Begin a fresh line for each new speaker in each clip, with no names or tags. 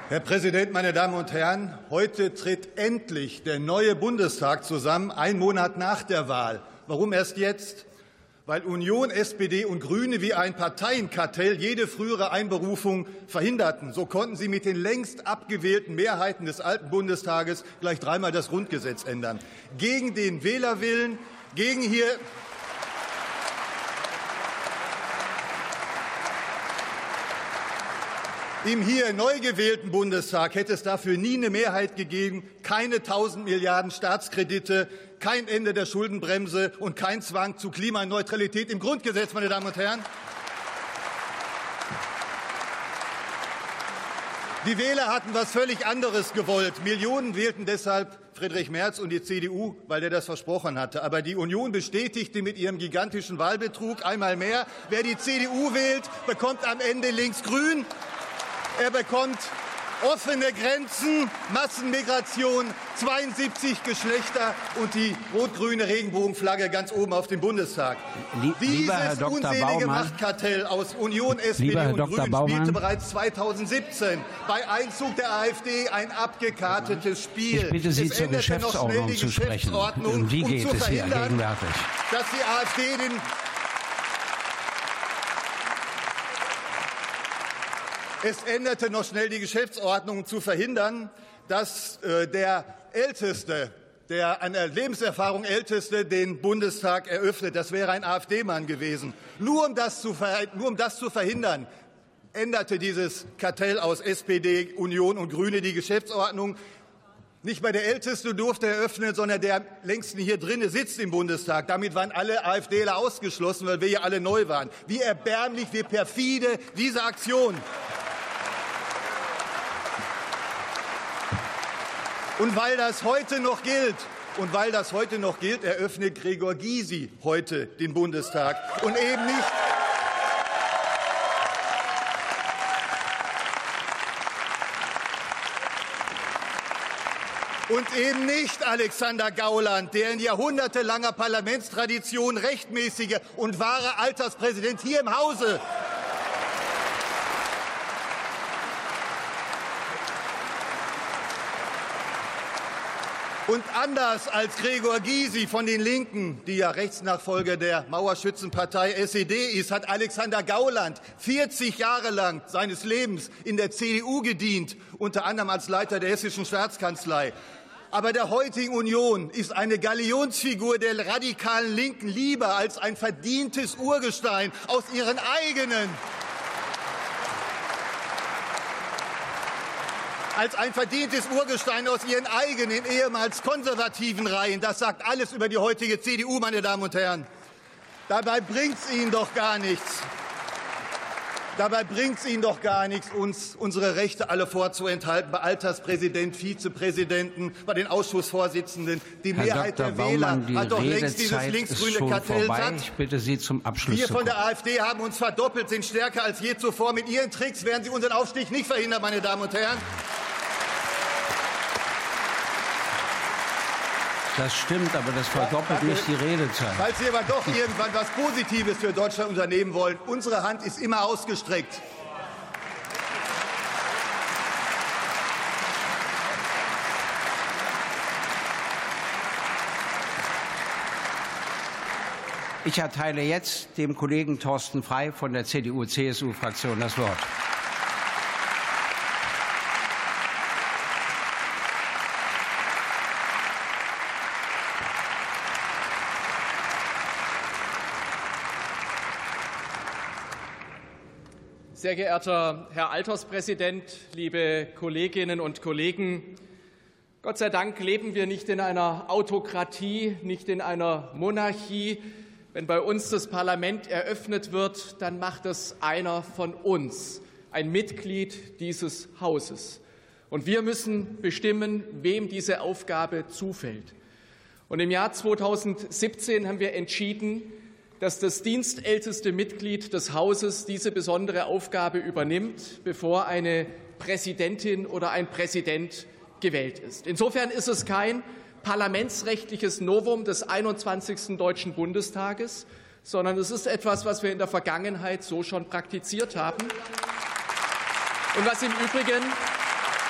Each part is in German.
Herr Präsident, meine Damen und Herren! Heute tritt endlich der neue Bundestag zusammen, einen Monat nach der Wahl. Warum erst jetzt? Weil Union, SPD und Grüne wie ein Parteienkartell jede frühere Einberufung verhinderten. So konnten sie mit den längst abgewählten Mehrheiten des alten Bundestages gleich dreimal das Grundgesetz ändern. Gegen den Wählerwillen, gegen Im hier neu gewählten Bundestag hätte es dafür nie eine Mehrheit gegeben, keine 1.000 Milliarden Staatskredite, kein Ende der Schuldenbremse und kein Zwang zu Klimaneutralität im Grundgesetz, meine Damen und Herren. Die Wähler hatten was völlig anderes gewollt. Millionen wählten deshalb Friedrich Merz und die CDU, weil der das versprochen hatte. Aber die Union bestätigte mit ihrem gigantischen Wahlbetrug einmal mehr, wer die CDU wählt, bekommt am Ende linksgrün. Er bekommt offene Grenzen, Massenmigration, 72 Geschlechter und die rot-grüne Regenbogenflagge ganz oben auf dem Bundestag. Dieses unselige Machtkartell aus Union, SPD und Grünen spielte bereits 2017 bei Einzug der AfD ein abgekartetes Spiel.
Ich bitte Sie, zur Geschäftsordnung zu sprechen. Um die geht es hier gegenwärtig.
Dass die AfD Es änderte noch schnell die Geschäftsordnung, um zu verhindern, dass der an der Lebenserfahrung Älteste den Bundestag eröffnet. Das wäre ein AfD-Mann gewesen. Nur um das zu verhindern, änderte dieses Kartell aus SPD, Union und Grüne die Geschäftsordnung. Nicht mehr der Älteste durfte eröffnen, sondern der am längsten hier drinnen sitzt im Bundestag. Damit waren alle AfDler ausgeschlossen, weil wir hier alle neu waren. Wie erbärmlich, wie perfide diese Aktion. Und weil das heute noch gilt, eröffnet Gregor Gysi heute den Bundestag und eben nicht Alexander Gauland, der in jahrhundertelanger Parlamentstradition rechtmäßige und wahre Alterspräsident hier im Hause Und anders als Gregor Gysi von den Linken, die ja Rechtsnachfolger der Mauerschützenpartei SED ist, hat Alexander Gauland 40 Jahre lang seines Lebens in der CDU gedient, unter anderem als Leiter der Hessischen Staatskanzlei. Aber der heutigen Union ist eine Galionsfigur der radikalen Linken lieber als ein verdientes Urgestein aus ihren eigenen ehemals konservativen Reihen. Das sagt alles über die heutige CDU, meine Damen und Herren. Dabei bringt es Ihnen doch gar nichts, uns unsere Rechte alle vorzuenthalten, bei Alterspräsident, Vizepräsidenten, bei den Ausschussvorsitzenden. Die Mehrheit der Wähler hat doch längst dieses linksgrüne Kartell satt.
Ich bitte Sie zum Abschluss.
Wir von der AfD haben uns verdoppelt, sind stärker als je zuvor. Mit Ihren Tricks werden Sie unseren Aufstieg nicht verhindern, meine Damen und Herren.
Das stimmt, aber das verdoppelt nicht die Redezeit.
Falls Sie aber doch irgendwann was Positives für Deutschland unternehmen wollen, unsere Hand ist immer ausgestreckt.
Ich erteile jetzt dem Kollegen Thorsten Frey von der CDU-CSU-Fraktion das Wort.
Sehr geehrter Herr Alterspräsident, liebe Kolleginnen und Kollegen! Gott sei Dank leben wir nicht in einer Autokratie, nicht in einer Monarchie. Wenn bei uns das Parlament eröffnet wird, dann macht es einer von uns, ein Mitglied dieses Hauses. Und wir müssen bestimmen, wem diese Aufgabe zufällt. Und im Jahr 2017 haben wir entschieden, dass das dienstälteste Mitglied des Hauses diese besondere Aufgabe übernimmt, bevor eine Präsidentin oder ein Präsident gewählt ist. Insofern ist es kein parlamentsrechtliches Novum des 21. Deutschen Bundestages, sondern es ist etwas, was wir in der Vergangenheit so schon praktiziert haben und was im Übrigen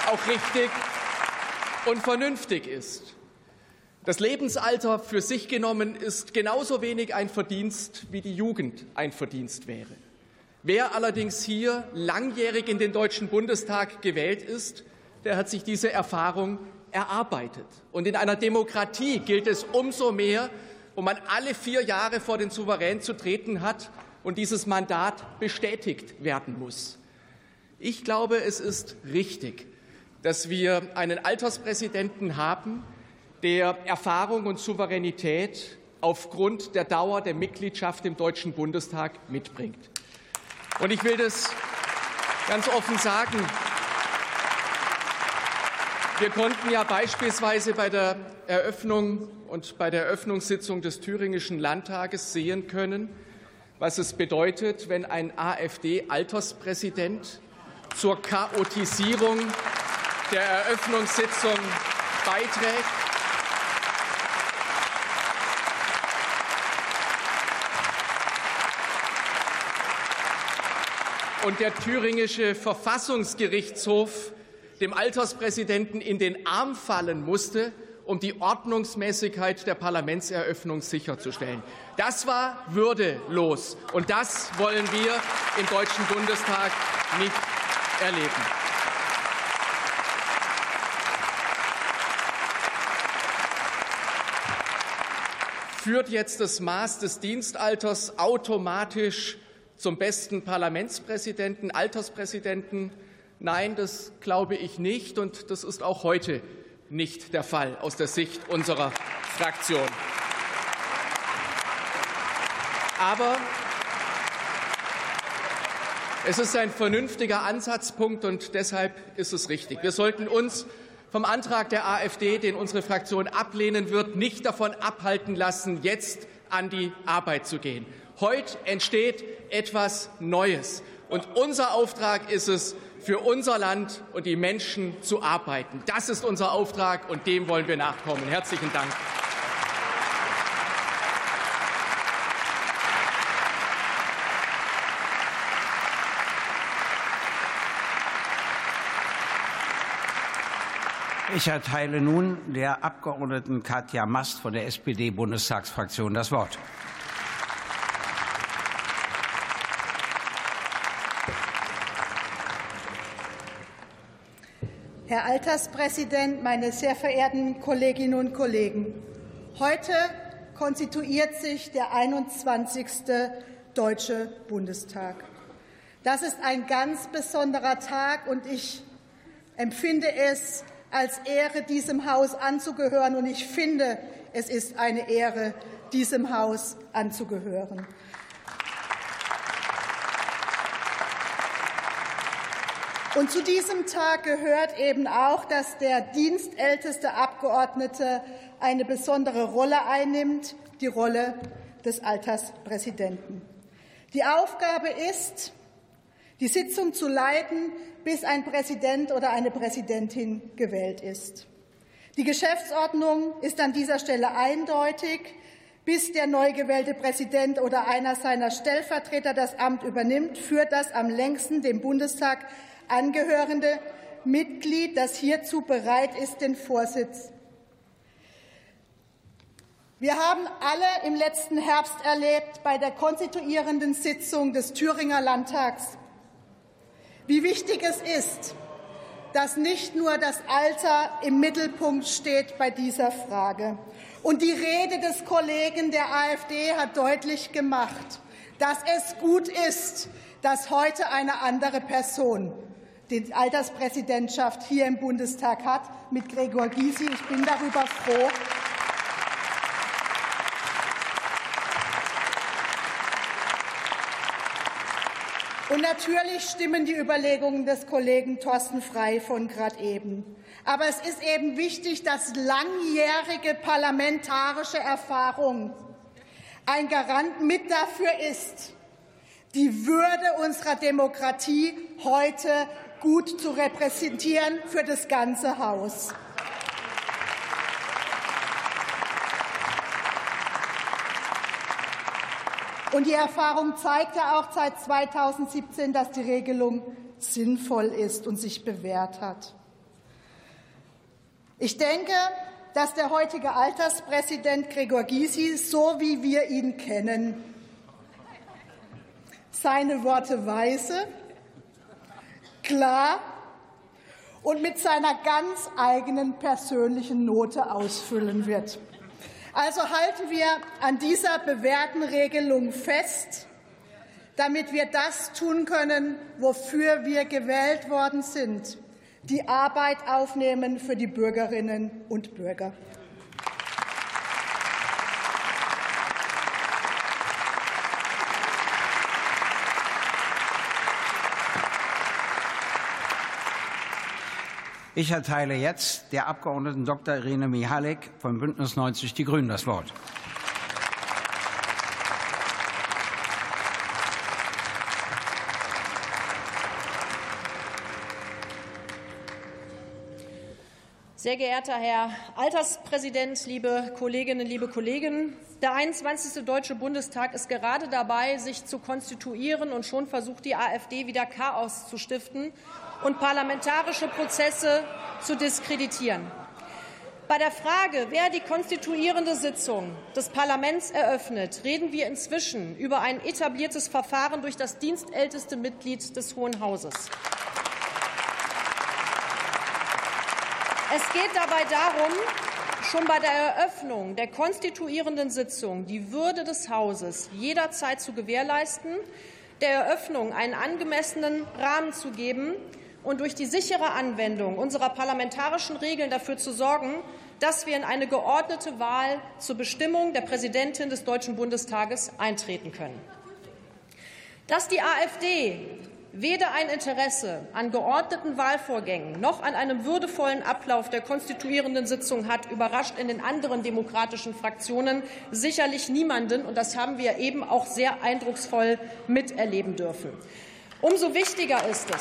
auch richtig und vernünftig ist. Das Lebensalter für sich genommen ist genauso wenig ein Verdienst, wie die Jugend ein Verdienst wäre. Wer allerdings hier langjährig in den Deutschen Bundestag gewählt ist, der hat sich diese Erfahrung erarbeitet. Und in einer Demokratie gilt es umso mehr, wo man alle 4 Jahre vor den Souverän zu treten hat und dieses Mandat bestätigt werden muss. Ich glaube, es ist richtig, dass wir einen Alterspräsidenten haben, der Erfahrung und Souveränität aufgrund der Dauer der Mitgliedschaft im Deutschen Bundestag mitbringt. Und ich will das ganz offen sagen. Wir konnten ja beispielsweise bei der Eröffnung und bei der Eröffnungssitzung des Thüringischen Landtages sehen können, was es bedeutet, wenn ein AfD-Alterspräsident zur Chaotisierung der Eröffnungssitzung beiträgt. Und der thüringische Verfassungsgerichtshof dem Alterspräsidenten in den Arm fallen musste, um die Ordnungsmäßigkeit der Parlamentseröffnung sicherzustellen. Das war würdelos, und das wollen wir im Deutschen Bundestag nicht erleben. Führt jetzt das Maß des Dienstalters automatisch zum besten Parlamentspräsidenten, Alterspräsidenten? Nein, das glaube ich nicht, und das ist auch heute nicht der Fall aus der Sicht unserer Fraktion. Aber es ist ein vernünftiger Ansatzpunkt, und deshalb ist es richtig. Wir sollten uns vom Antrag der AfD, den unsere Fraktion ablehnen wird, nicht davon abhalten lassen, jetzt an die Arbeit zu gehen. Heute entsteht etwas Neues, und unser Auftrag ist es, für unser Land und die Menschen zu arbeiten. Das ist unser Auftrag, und dem wollen wir nachkommen. Herzlichen Dank.
Ich erteile nun der Abgeordneten Katja Mast von der SPD-Bundestagsfraktion das Wort.
Herr Alterspräsident, meine sehr verehrten Kolleginnen und Kollegen! Heute konstituiert sich der 21. Deutsche Bundestag. Das ist ein ganz besonderer Tag, und ich empfinde es als Ehre, diesem Haus anzugehören, und ich finde, es ist eine Ehre, diesem Haus anzugehören. Und zu diesem Tag gehört eben auch, dass der dienstälteste Abgeordnete eine besondere Rolle einnimmt, die Rolle des Alterspräsidenten. Die Aufgabe ist, die Sitzung zu leiten, bis ein Präsident oder eine Präsidentin gewählt ist. Die Geschäftsordnung ist an dieser Stelle eindeutig. Bis der neu gewählte Präsident oder einer seiner Stellvertreter das Amt übernimmt, führt das am längsten dem Bundestag angehörende Mitglied, das hierzu bereit ist, den Vorsitz. Wir haben alle im letzten Herbst erlebt, bei der konstituierenden Sitzung des Thüringer Landtags, wie wichtig es ist, dass nicht nur das Alter im Mittelpunkt steht bei dieser Frage. Und die Rede des Kollegen der AfD hat deutlich gemacht, dass es gut ist, dass heute eine andere Person die Alterspräsidentschaft hier im Bundestag hat, mit Gregor Gysi. Ich bin darüber froh. Und natürlich stimmen die Überlegungen des Kollegen Thorsten Frey von gerade eben. Aber es ist eben wichtig, dass langjährige parlamentarische Erfahrung ein Garant mit dafür ist, die Würde unserer Demokratie heute gut zu repräsentieren für das ganze Haus. Und die Erfahrung zeigt ja auch seit 2017, dass die Regelung sinnvoll ist und sich bewährt hat. Ich denke, dass der heutige Alterspräsident Gregor Gysi, so wie wir ihn kennen, seine Worte weise, klar und mit seiner ganz eigenen persönlichen Note ausfüllen wird. Also halten wir an dieser bewährten Regelung fest, damit wir das tun können, wofür wir gewählt worden sind, die Arbeit aufnehmen für die Bürgerinnen und Bürger.
Ich erteile jetzt der Abgeordneten Dr. Irene Michalek von Bündnis 90 Die Grünen das Wort.
Sehr geehrter Herr Alterspräsident, liebe Kolleginnen, liebe Kollegen! Der 21. Deutsche Bundestag ist gerade dabei, sich zu konstituieren, und schon versucht die AfD wieder Chaos zu stiften und parlamentarische Prozesse zu diskreditieren. Bei der Frage, wer die konstituierende Sitzung des Parlaments eröffnet, reden wir inzwischen über ein etabliertes Verfahren durch das dienstälteste Mitglied des Hohen Hauses. Es geht dabei darum, schon bei der Eröffnung der konstituierenden Sitzung die Würde des Hauses jederzeit zu gewährleisten, der Eröffnung einen angemessenen Rahmen zu geben und durch die sichere Anwendung unserer parlamentarischen Regeln dafür zu sorgen, dass wir in eine geordnete Wahl zur Bestimmung der Präsidentin des Deutschen Bundestages eintreten können. Dass die AfD weder ein Interesse an geordneten Wahlvorgängen noch an einem würdevollen Ablauf der konstituierenden Sitzung hat, überrascht in den anderen demokratischen Fraktionen sicherlich niemanden. Und das haben wir eben auch sehr eindrucksvoll miterleben dürfen. Umso wichtiger ist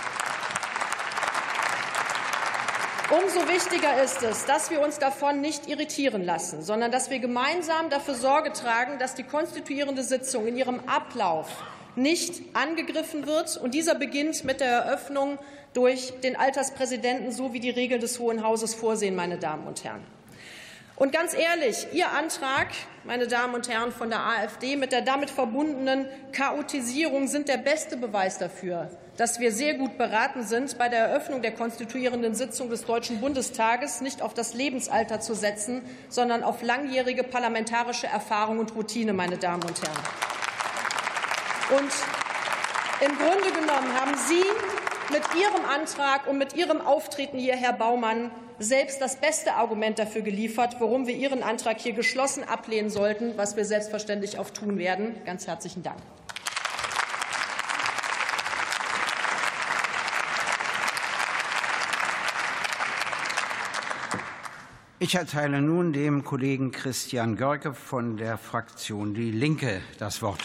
es, dass wir uns davon nicht irritieren lassen, sondern dass wir gemeinsam dafür Sorge tragen, dass die konstituierende Sitzung in ihrem Ablauf nicht angegriffen wird. Und dieser beginnt mit der Eröffnung durch den Alterspräsidenten, so wie die Regeln des Hohen Hauses vorsehen, meine Damen und Herren. Und ganz ehrlich, Ihr Antrag, meine Damen und Herren von der AfD, mit der damit verbundenen Chaotisierung sind der beste Beweis dafür, dass wir sehr gut beraten sind, bei der Eröffnung der konstituierenden Sitzung des Deutschen Bundestages nicht auf das Lebensalter zu setzen, sondern auf langjährige parlamentarische Erfahrung und Routine, meine Damen und Herren. Und im Grunde genommen haben Sie mit Ihrem Antrag und mit Ihrem Auftreten hier, Herr Baumann, selbst das beste Argument dafür geliefert, warum wir Ihren Antrag hier geschlossen ablehnen sollten, was wir selbstverständlich auch tun werden. Ganz herzlichen Dank.
Ich erteile nun dem Kollegen Christian Görke von der Fraktion Die Linke das Wort.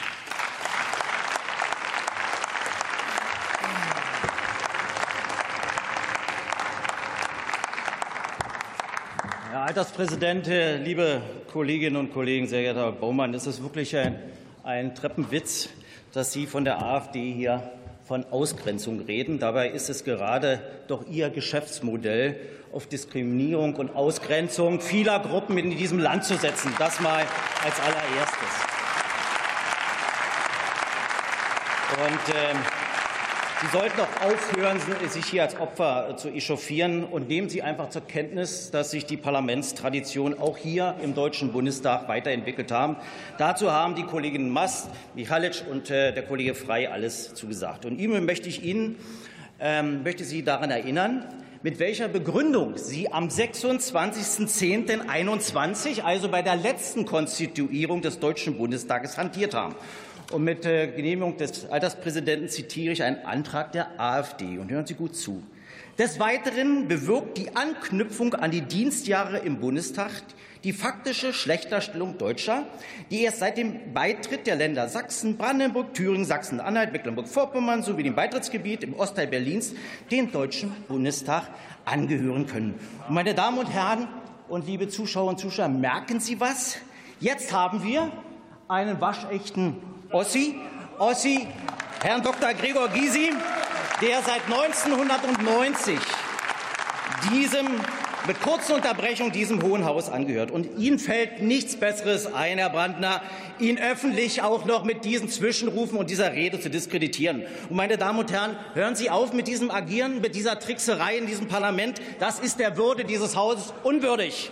Herr Alterspräsident, liebe Kolleginnen und Kollegen, sehr geehrter Herr Baumann, ist es wirklich ein Treppenwitz, dass Sie von der AfD hier von Ausgrenzung reden. Dabei ist es gerade doch Ihr Geschäftsmodell, auf Diskriminierung und Ausgrenzung vieler Gruppen in diesem Land zu setzen. Das mal als allererstes. Und Sie sollten auch aufhören, sich hier als Opfer zu echauffieren, und nehmen Sie einfach zur Kenntnis, dass sich die Parlamentstradition auch hier im Deutschen Bundestag weiterentwickelt haben. Dazu haben die Kolleginnen Mast, Michalek und der Kollege Frey alles zugesagt. Und Ihnen möchte Sie daran erinnern, mit welcher Begründung Sie am 26.10.21, also bei der letzten Konstituierung des Deutschen Bundestages, hantiert haben. Und mit Genehmigung des Alterspräsidenten zitiere ich einen Antrag der AfD. Und hören Sie gut zu. Des Weiteren bewirkt die Anknüpfung an die Dienstjahre im Bundestag die faktische Schlechterstellung Deutscher, die erst seit dem Beitritt der Länder Sachsen, Brandenburg, Thüringen, Sachsen-Anhalt, Mecklenburg-Vorpommern sowie dem Beitrittsgebiet im Ostteil Berlins dem Deutschen Bundestag angehören können. Und meine Damen und Herren und liebe Zuschauerinnen und Zuschauer, merken Sie was? Jetzt haben wir einen waschechten Ossi, Herrn Dr. Gregor Gysi, der seit 1990 mit kurzer Unterbrechung diesem Hohen Haus angehört. Und Ihnen fällt nichts Besseres ein, Herr Brandner, ihn öffentlich auch noch mit diesen Zwischenrufen und dieser Rede zu diskreditieren. Und, meine Damen und Herren, hören Sie auf mit diesem Agieren, mit dieser Trickserei in diesem Parlament. Das ist der Würde dieses Hauses unwürdig.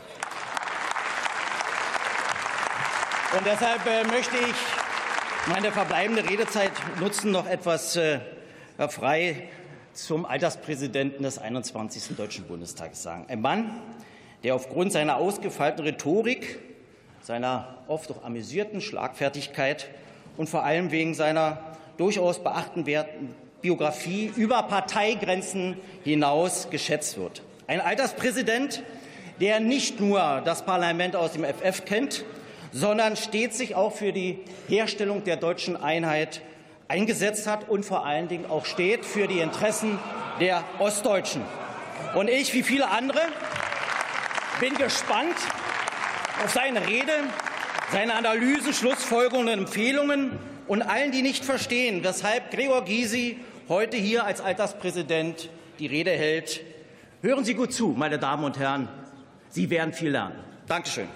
Und deshalb möchte ich meine verbleibende Redezeit nutzen, noch etwas frei zum Alterspräsidenten des 21. Deutschen Bundestages sagen. Ein Mann, der aufgrund seiner ausgefeilten Rhetorik, seiner oft auch amüsierten Schlagfertigkeit und vor allem wegen seiner durchaus beachtenswerten Biografie über Parteigrenzen hinaus geschätzt wird. Ein Alterspräsident, der nicht nur das Parlament aus dem FF kennt, sondern stets sich auch für die Herstellung der deutschen Einheit eingesetzt hat und vor allen Dingen auch steht für die Interessen der Ostdeutschen. Und ich, wie viele andere, bin gespannt auf seine Rede, seine Analysen, Schlussfolgerungen und Empfehlungen und allen, die nicht verstehen, weshalb Gregor Gysi heute hier als Alterspräsident die Rede hält. Hören Sie gut zu, meine Damen und Herren. Sie werden viel lernen. Dankeschön.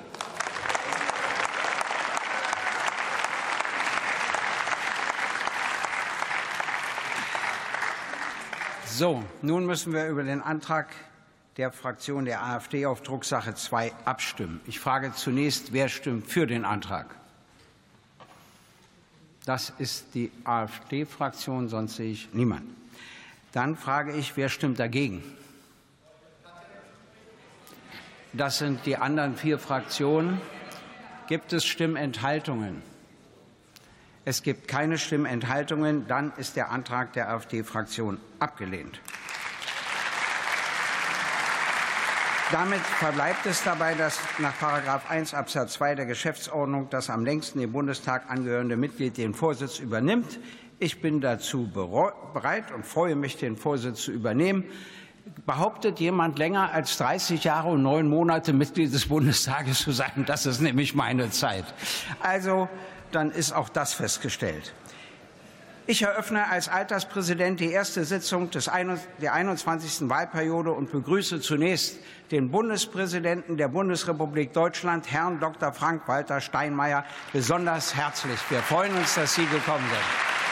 So, nun müssen wir über den Antrag der Fraktion der AfD auf Drucksache 2 abstimmen. Ich frage zunächst, wer stimmt für den Antrag? Das ist die AfD-Fraktion, sonst sehe ich niemanden. Dann frage ich, wer stimmt dagegen? Das sind die anderen 4 Fraktionen. Gibt es Stimmenthaltungen? Es gibt keine Stimmenthaltungen. Dann ist der Antrag der AfD-Fraktion abgelehnt. Damit verbleibt es dabei, dass nach § 1 Absatz 2 der Geschäftsordnung das am längsten dem Bundestag angehörende Mitglied den Vorsitz übernimmt. Ich bin dazu bereit und freue mich, den Vorsitz zu übernehmen. Behauptet jemand länger als 30 Jahre und 9 Monate Mitglied des Bundestages zu sein? Das ist nämlich meine Zeit. Also, dann ist auch das festgestellt. Ich eröffne als Alterspräsident die erste Sitzung der 21. Wahlperiode und begrüße zunächst den Bundespräsidenten der Bundesrepublik Deutschland, Herrn Dr. Frank-Walter Steinmeier, besonders herzlich. Wir freuen uns, dass Sie gekommen sind.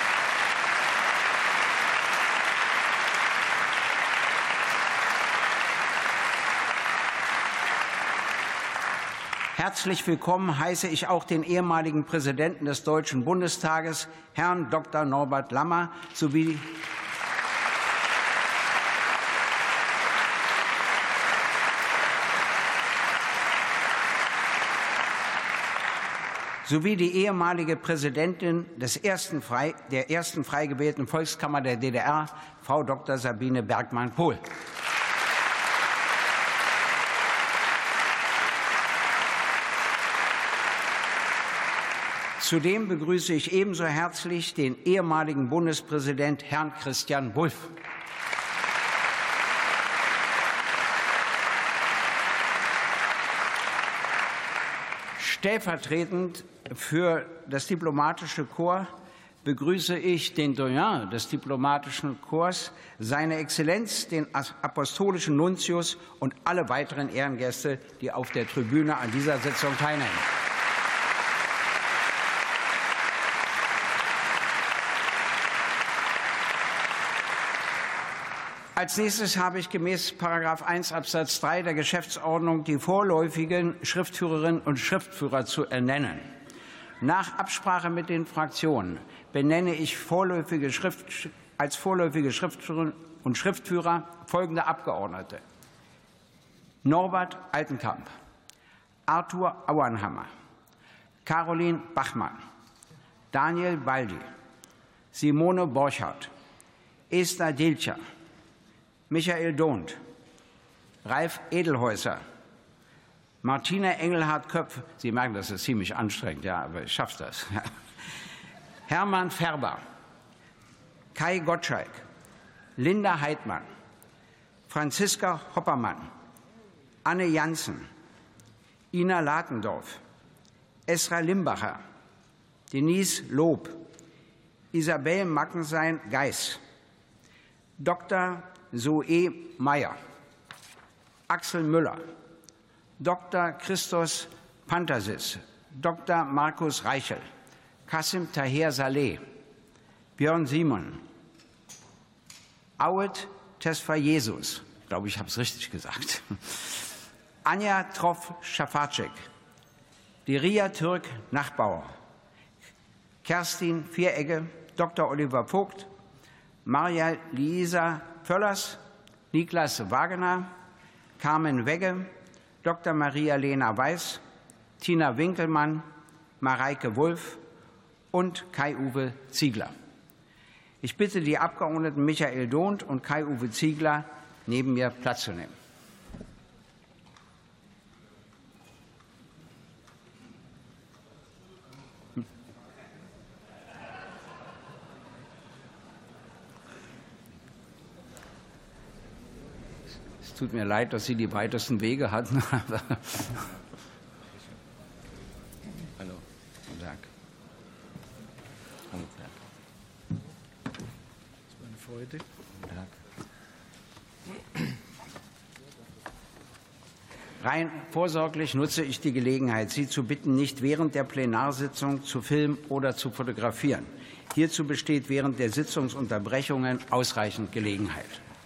Herzlich willkommen heiße ich auch den ehemaligen Präsidenten des Deutschen Bundestages, Herrn Dr. Norbert Lammert, sowie die ehemalige Präsidentin der ersten frei gewählten Volkskammer der DDR, Frau Dr. Sabine Bergmann-Pohl. Zudem begrüße ich ebenso herzlich den ehemaligen Bundespräsident Herrn Christian Wulff. Stellvertretend für das diplomatische Korps begrüße ich den Doyen des diplomatischen Korps, seine Exzellenz, den apostolischen Nuntius und alle weiteren Ehrengäste, die auf der Tribüne an dieser Sitzung teilnehmen. Als nächstes habe ich gemäß § 1 Absatz 3 der Geschäftsordnung die vorläufigen Schriftführerinnen und Schriftführer zu ernennen. Nach Absprache mit den Fraktionen benenne ich als vorläufige Schriftführerinnen und Schriftführer folgende Abgeordnete: Norbert Altenkamp, Arthur Auernhammer, Caroline Bachmann, Daniel Baldi, Simone Borchardt, Esther Dilcher, Michael Dohnt, Ralf Edelhäuser, Martina Engelhardt-Köpf, Sie merken, das ist ziemlich anstrengend, ja, aber ich schaffe das. Hermann Ferber, Kai Gottschalk, Linda Heidmann, Franziska Hoppermann, Anne Janssen, Ina Latendorf, Esra Limbacher, Denise Lob, Isabel Mackensein-Geis, Dr. Zoe Meyer, Axel Müller, Dr. Christos Pantasis, Dr. Markus Reichel, Kasim Taher Saleh, Björn Simon, Awet Tesfayesus, ich glaube, ich habe es richtig gesagt, Anja Troff-Schafacek, Diria Türk-Nachbauer, Kerstin Vieregge, Dr. Oliver Vogt, Maria Lisa Völlers, Niklas Wagener, Carmen Wegge, Dr. Maria-Lena Weiß, Tina Winkelmann, Mareike Wulff und Kai-Uwe Ziegler. Ich bitte die Abgeordneten Michael Dohnt und Kai-Uwe Ziegler, neben mir Platz zu nehmen. Es tut mir leid, dass Sie die weitesten Wege hatten. Hallo, guten Tag. Hallo, das war eine Freude. Guten Tag. Rein vorsorglich nutze ich die Gelegenheit, Sie zu bitten, nicht während der Plenarsitzung zu filmen oder zu fotografieren. Hierzu besteht während der Sitzungsunterbrechungen ausreichend Gelegenheit.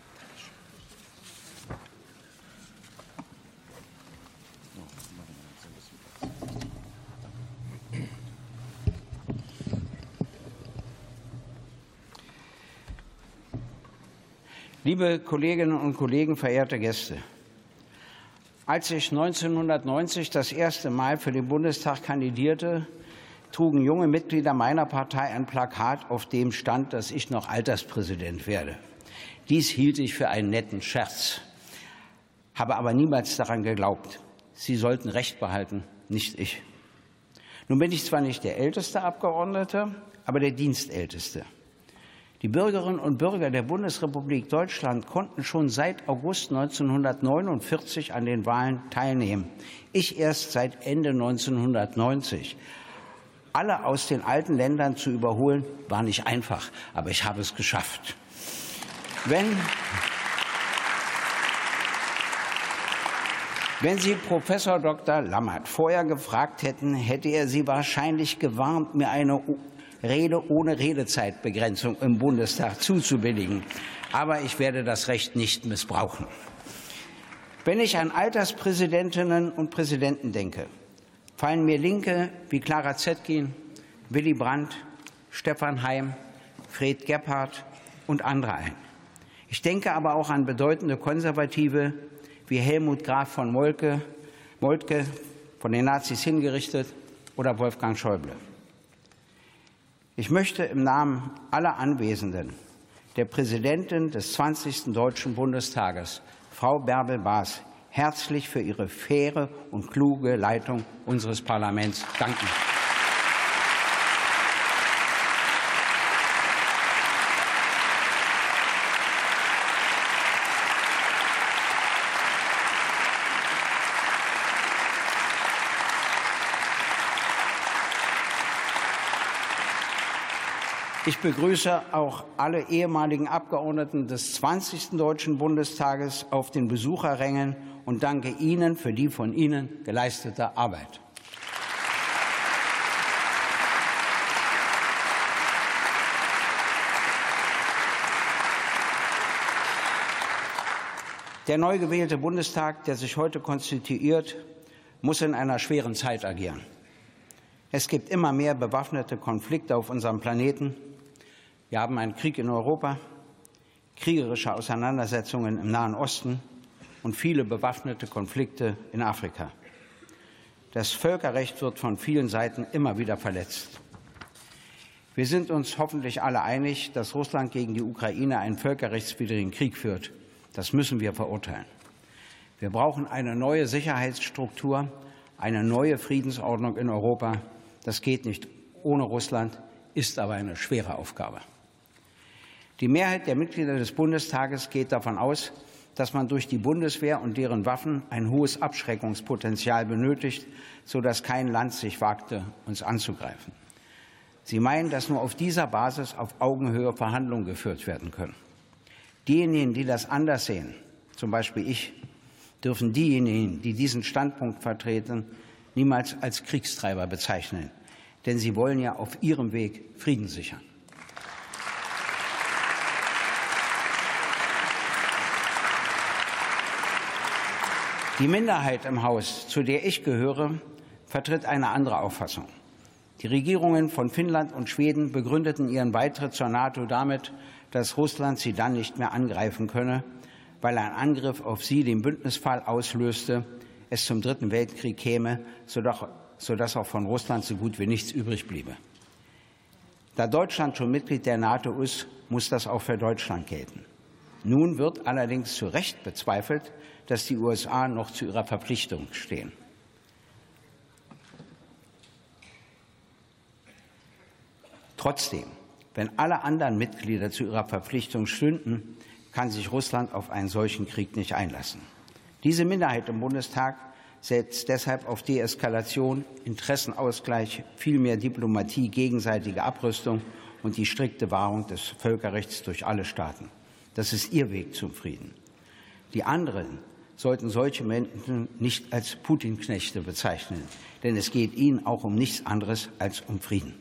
Liebe Kolleginnen und Kollegen, verehrte Gäste! Als ich 1990 das erste Mal für den Bundestag kandidierte, trugen junge Mitglieder meiner Partei ein Plakat, auf dem stand, dass ich noch Alterspräsident werde. Dies hielt ich für einen netten Scherz, habe aber niemals daran geglaubt. Sie sollten Recht behalten, nicht ich. Nun bin ich zwar nicht der älteste Abgeordnete, aber der Dienstälteste. Die Bürgerinnen und Bürger der Bundesrepublik Deutschland konnten schon seit August 1949 an den Wahlen teilnehmen. Ich erst seit Ende 1990. Alle aus den alten Ländern zu überholen, war nicht einfach, aber ich habe es geschafft. Wenn Sie Professor Dr. Lammert vorher gefragt hätten, hätte er Sie wahrscheinlich gewarnt, mir eine Rede ohne Redezeitbegrenzung im Bundestag zuzubilligen. Aber ich werde das Recht nicht missbrauchen. Wenn ich an Alterspräsidentinnen und Präsidenten denke, fallen mir Linke wie Clara Zetkin, Willy Brandt, Stefan Heym, Fred Gebhardt und andere ein. Ich denke aber auch an bedeutende Konservative wie Helmut Graf von Moltke, von den Nazis hingerichtet, oder Wolfgang Schäuble. Ich möchte im Namen aller Anwesenden der Präsidentin des 20. Deutschen Bundestages, Frau Bärbel Baas, herzlich für ihre faire und kluge Leitung unseres Parlaments danken. Ich begrüße auch alle ehemaligen Abgeordneten des 20. Deutschen Bundestages auf den Besucherrängen und danke Ihnen für die von Ihnen geleistete Arbeit. Der neu gewählte Bundestag, der sich heute konstituiert, muss in einer schweren Zeit agieren. Es gibt immer mehr bewaffnete Konflikte auf unserem Planeten. Wir haben einen Krieg in Europa, kriegerische Auseinandersetzungen im Nahen Osten und viele bewaffnete Konflikte in Afrika. Das Völkerrecht wird von vielen Seiten immer wieder verletzt. Wir sind uns hoffentlich alle einig, dass Russland gegen die Ukraine einen völkerrechtswidrigen Krieg führt. Das müssen wir verurteilen. Wir brauchen eine neue Sicherheitsstruktur, eine neue Friedensordnung in Europa. Das geht nicht ohne Russland, ist aber eine schwere Aufgabe. Die Mehrheit der Mitglieder des Bundestages geht davon aus, dass man durch die Bundeswehr und deren Waffen ein hohes Abschreckungspotenzial benötigt, sodass kein Land sich wagte, uns anzugreifen. Sie meinen, dass nur auf dieser Basis auf Augenhöhe Verhandlungen geführt werden können. Diejenigen, die das anders sehen, zum Beispiel ich, dürfen diejenigen, die diesen Standpunkt vertreten, niemals als Kriegstreiber bezeichnen, denn sie wollen ja auf ihrem Weg Frieden sichern. Die Minderheit im Haus, zu der ich gehöre, vertritt eine andere Auffassung. Die Regierungen von Finnland und Schweden begründeten ihren Beitritt zur NATO damit, dass Russland sie dann nicht mehr angreifen könne, weil ein Angriff auf sie den Bündnisfall auslöste, es zum Dritten Weltkrieg käme, sodass auch von Russland so gut wie nichts übrig bliebe. Da Deutschland schon Mitglied der NATO ist, muss das auch für Deutschland gelten. Nun wird allerdings zu Recht bezweifelt, dass die USA noch zu ihrer Verpflichtung stehen. Trotzdem, wenn alle anderen Mitglieder zu ihrer Verpflichtung stünden, kann sich Russland auf einen solchen Krieg nicht einlassen. Diese Minderheit im Bundestag setzt deshalb auf Deeskalation, Interessenausgleich, viel mehr Diplomatie, gegenseitige Abrüstung und die strikte Wahrung des Völkerrechts durch alle Staaten. Das ist ihr Weg zum Frieden. Die anderen sollten solche Menschen nicht als Putin-Knechte bezeichnen, denn es geht ihnen auch um nichts anderes als um Frieden.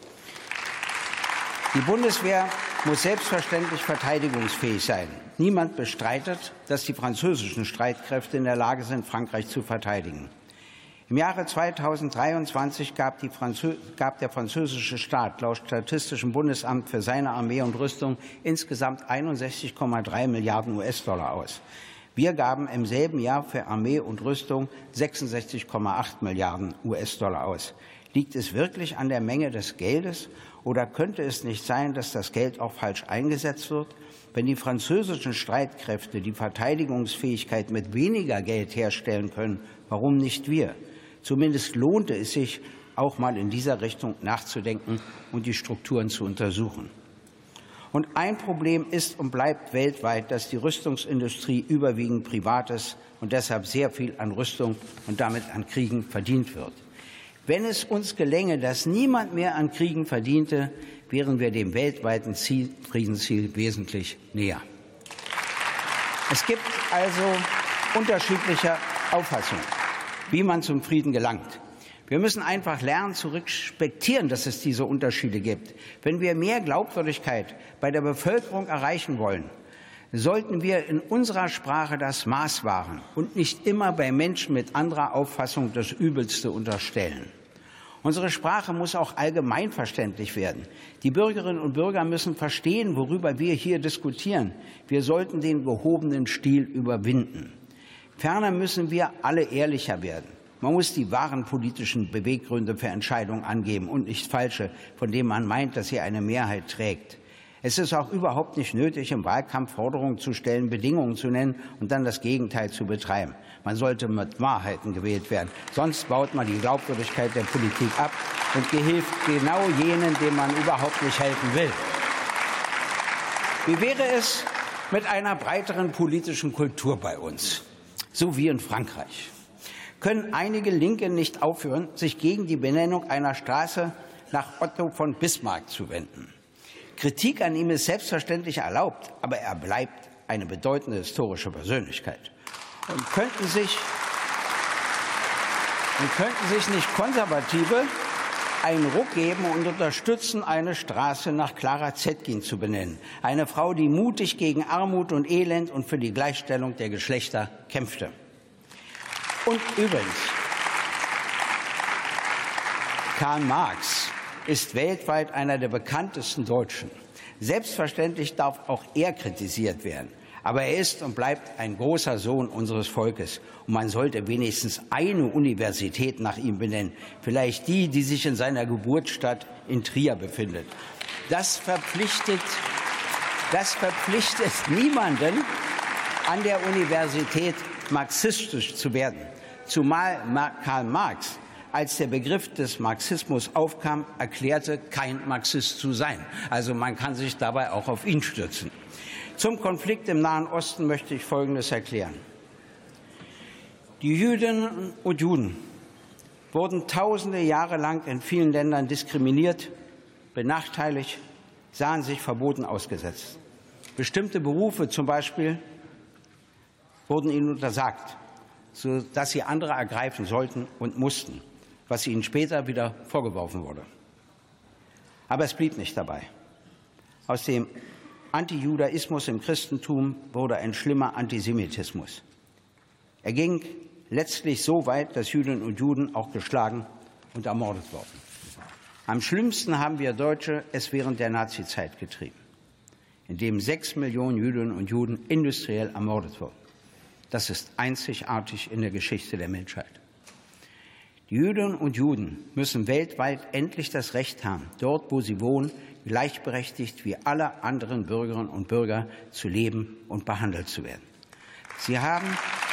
Die Bundeswehr muss selbstverständlich verteidigungsfähig sein. Niemand bestreitet, dass die französischen Streitkräfte in der Lage sind, Frankreich zu verteidigen. Im Jahre 2023 gab der französische Staat laut Statistischem Bundesamt für seine Armee und Rüstung insgesamt 61,3 Milliarden US-Dollar aus. Wir gaben im selben Jahr für Armee und Rüstung 66,8 Milliarden US-Dollar aus. Liegt es wirklich an der Menge des Geldes oder könnte es nicht sein, dass das Geld auch falsch eingesetzt wird? Wenn die französischen Streitkräfte die Verteidigungsfähigkeit mit weniger Geld herstellen können, warum nicht wir? Zumindest lohnte es sich, auch mal in dieser Richtung nachzudenken und die Strukturen zu untersuchen. Und ein Problem ist und bleibt weltweit, dass die Rüstungsindustrie überwiegend privat ist und deshalb sehr viel an Rüstung und damit an Kriegen verdient wird. Wenn es uns gelänge, dass niemand mehr an Kriegen verdiente, wären wir dem weltweiten Friedensziel wesentlich näher. Es gibt also unterschiedliche Auffassungen, wie man zum Frieden gelangt. Wir müssen einfach lernen zu respektieren, dass es diese Unterschiede gibt. Wenn wir mehr Glaubwürdigkeit bei der Bevölkerung erreichen wollen, sollten wir in unserer Sprache das Maß wahren und nicht immer bei Menschen mit anderer Auffassung das Übelste unterstellen. Unsere Sprache muss auch allgemeinverständlich werden. Die Bürgerinnen und Bürger müssen verstehen, worüber wir hier diskutieren. Wir sollten den gehobenen Stil überwinden. Ferner müssen wir alle ehrlicher werden. Man muss die wahren politischen Beweggründe für Entscheidungen angeben und nicht falsche, von denen man meint, dass sie eine Mehrheit trägt. Es ist auch überhaupt nicht nötig, im Wahlkampf Forderungen zu stellen, Bedingungen zu nennen und dann das Gegenteil zu betreiben. Man sollte mit Wahrheiten gewählt werden. Sonst baut man die Glaubwürdigkeit der Politik ab und hilft genau jenen, denen man überhaupt nicht helfen will. Wie wäre es mit einer breiteren politischen Kultur bei uns, so wie in Frankreich? Können einige Linke nicht aufhören, sich gegen die Benennung einer Straße nach Otto von Bismarck zu wenden? Kritik an ihm ist selbstverständlich erlaubt, aber er bleibt eine bedeutende historische Persönlichkeit. Und könnten sich nicht Konservative einen Ruck geben und unterstützen, eine Straße nach Clara Zetkin zu benennen? Eine Frau, die mutig gegen Armut und Elend und für die Gleichstellung der Geschlechter kämpfte. Und übrigens, Karl Marx ist weltweit einer der bekanntesten Deutschen. Selbstverständlich darf auch er kritisiert werden. Aber er ist und bleibt ein großer Sohn unseres Volkes. Und man sollte wenigstens eine Universität nach ihm benennen. Vielleicht die, die sich in seiner Geburtsstadt in Trier befindet. Das verpflichtet niemanden, an der Universität marxistisch zu werden. Zumal Karl Marx, als der Begriff des Marxismus aufkam, erklärte, kein Marxist zu sein. Also man kann sich dabei auch auf ihn stürzen. Zum Konflikt im Nahen Osten möchte ich Folgendes erklären. Die Jüdinnen und Juden wurden tausende Jahre lang in vielen Ländern diskriminiert, benachteiligt, sahen sich Verboten ausgesetzt. Bestimmte Berufe zum Beispiel wurden ihnen untersagt. sodass sie andere ergreifen sollten und mussten, was ihnen später wieder vorgeworfen wurde. Aber es blieb nicht dabei. Aus dem Antijudaismus im Christentum wurde ein schlimmer Antisemitismus. Er ging letztlich so weit, dass Jüdinnen und Juden auch geschlagen und ermordet wurden. Am schlimmsten haben wir Deutsche es während der Nazizeit getrieben, indem 6 Millionen Jüdinnen und Juden industriell ermordet wurden. Das ist einzigartig in der Geschichte der Menschheit. Die Jüdinnen und Juden müssen weltweit endlich das Recht haben, dort, wo sie wohnen, gleichberechtigt wie alle anderen Bürgerinnen und Bürger zu leben und behandelt zu werden. Sie haben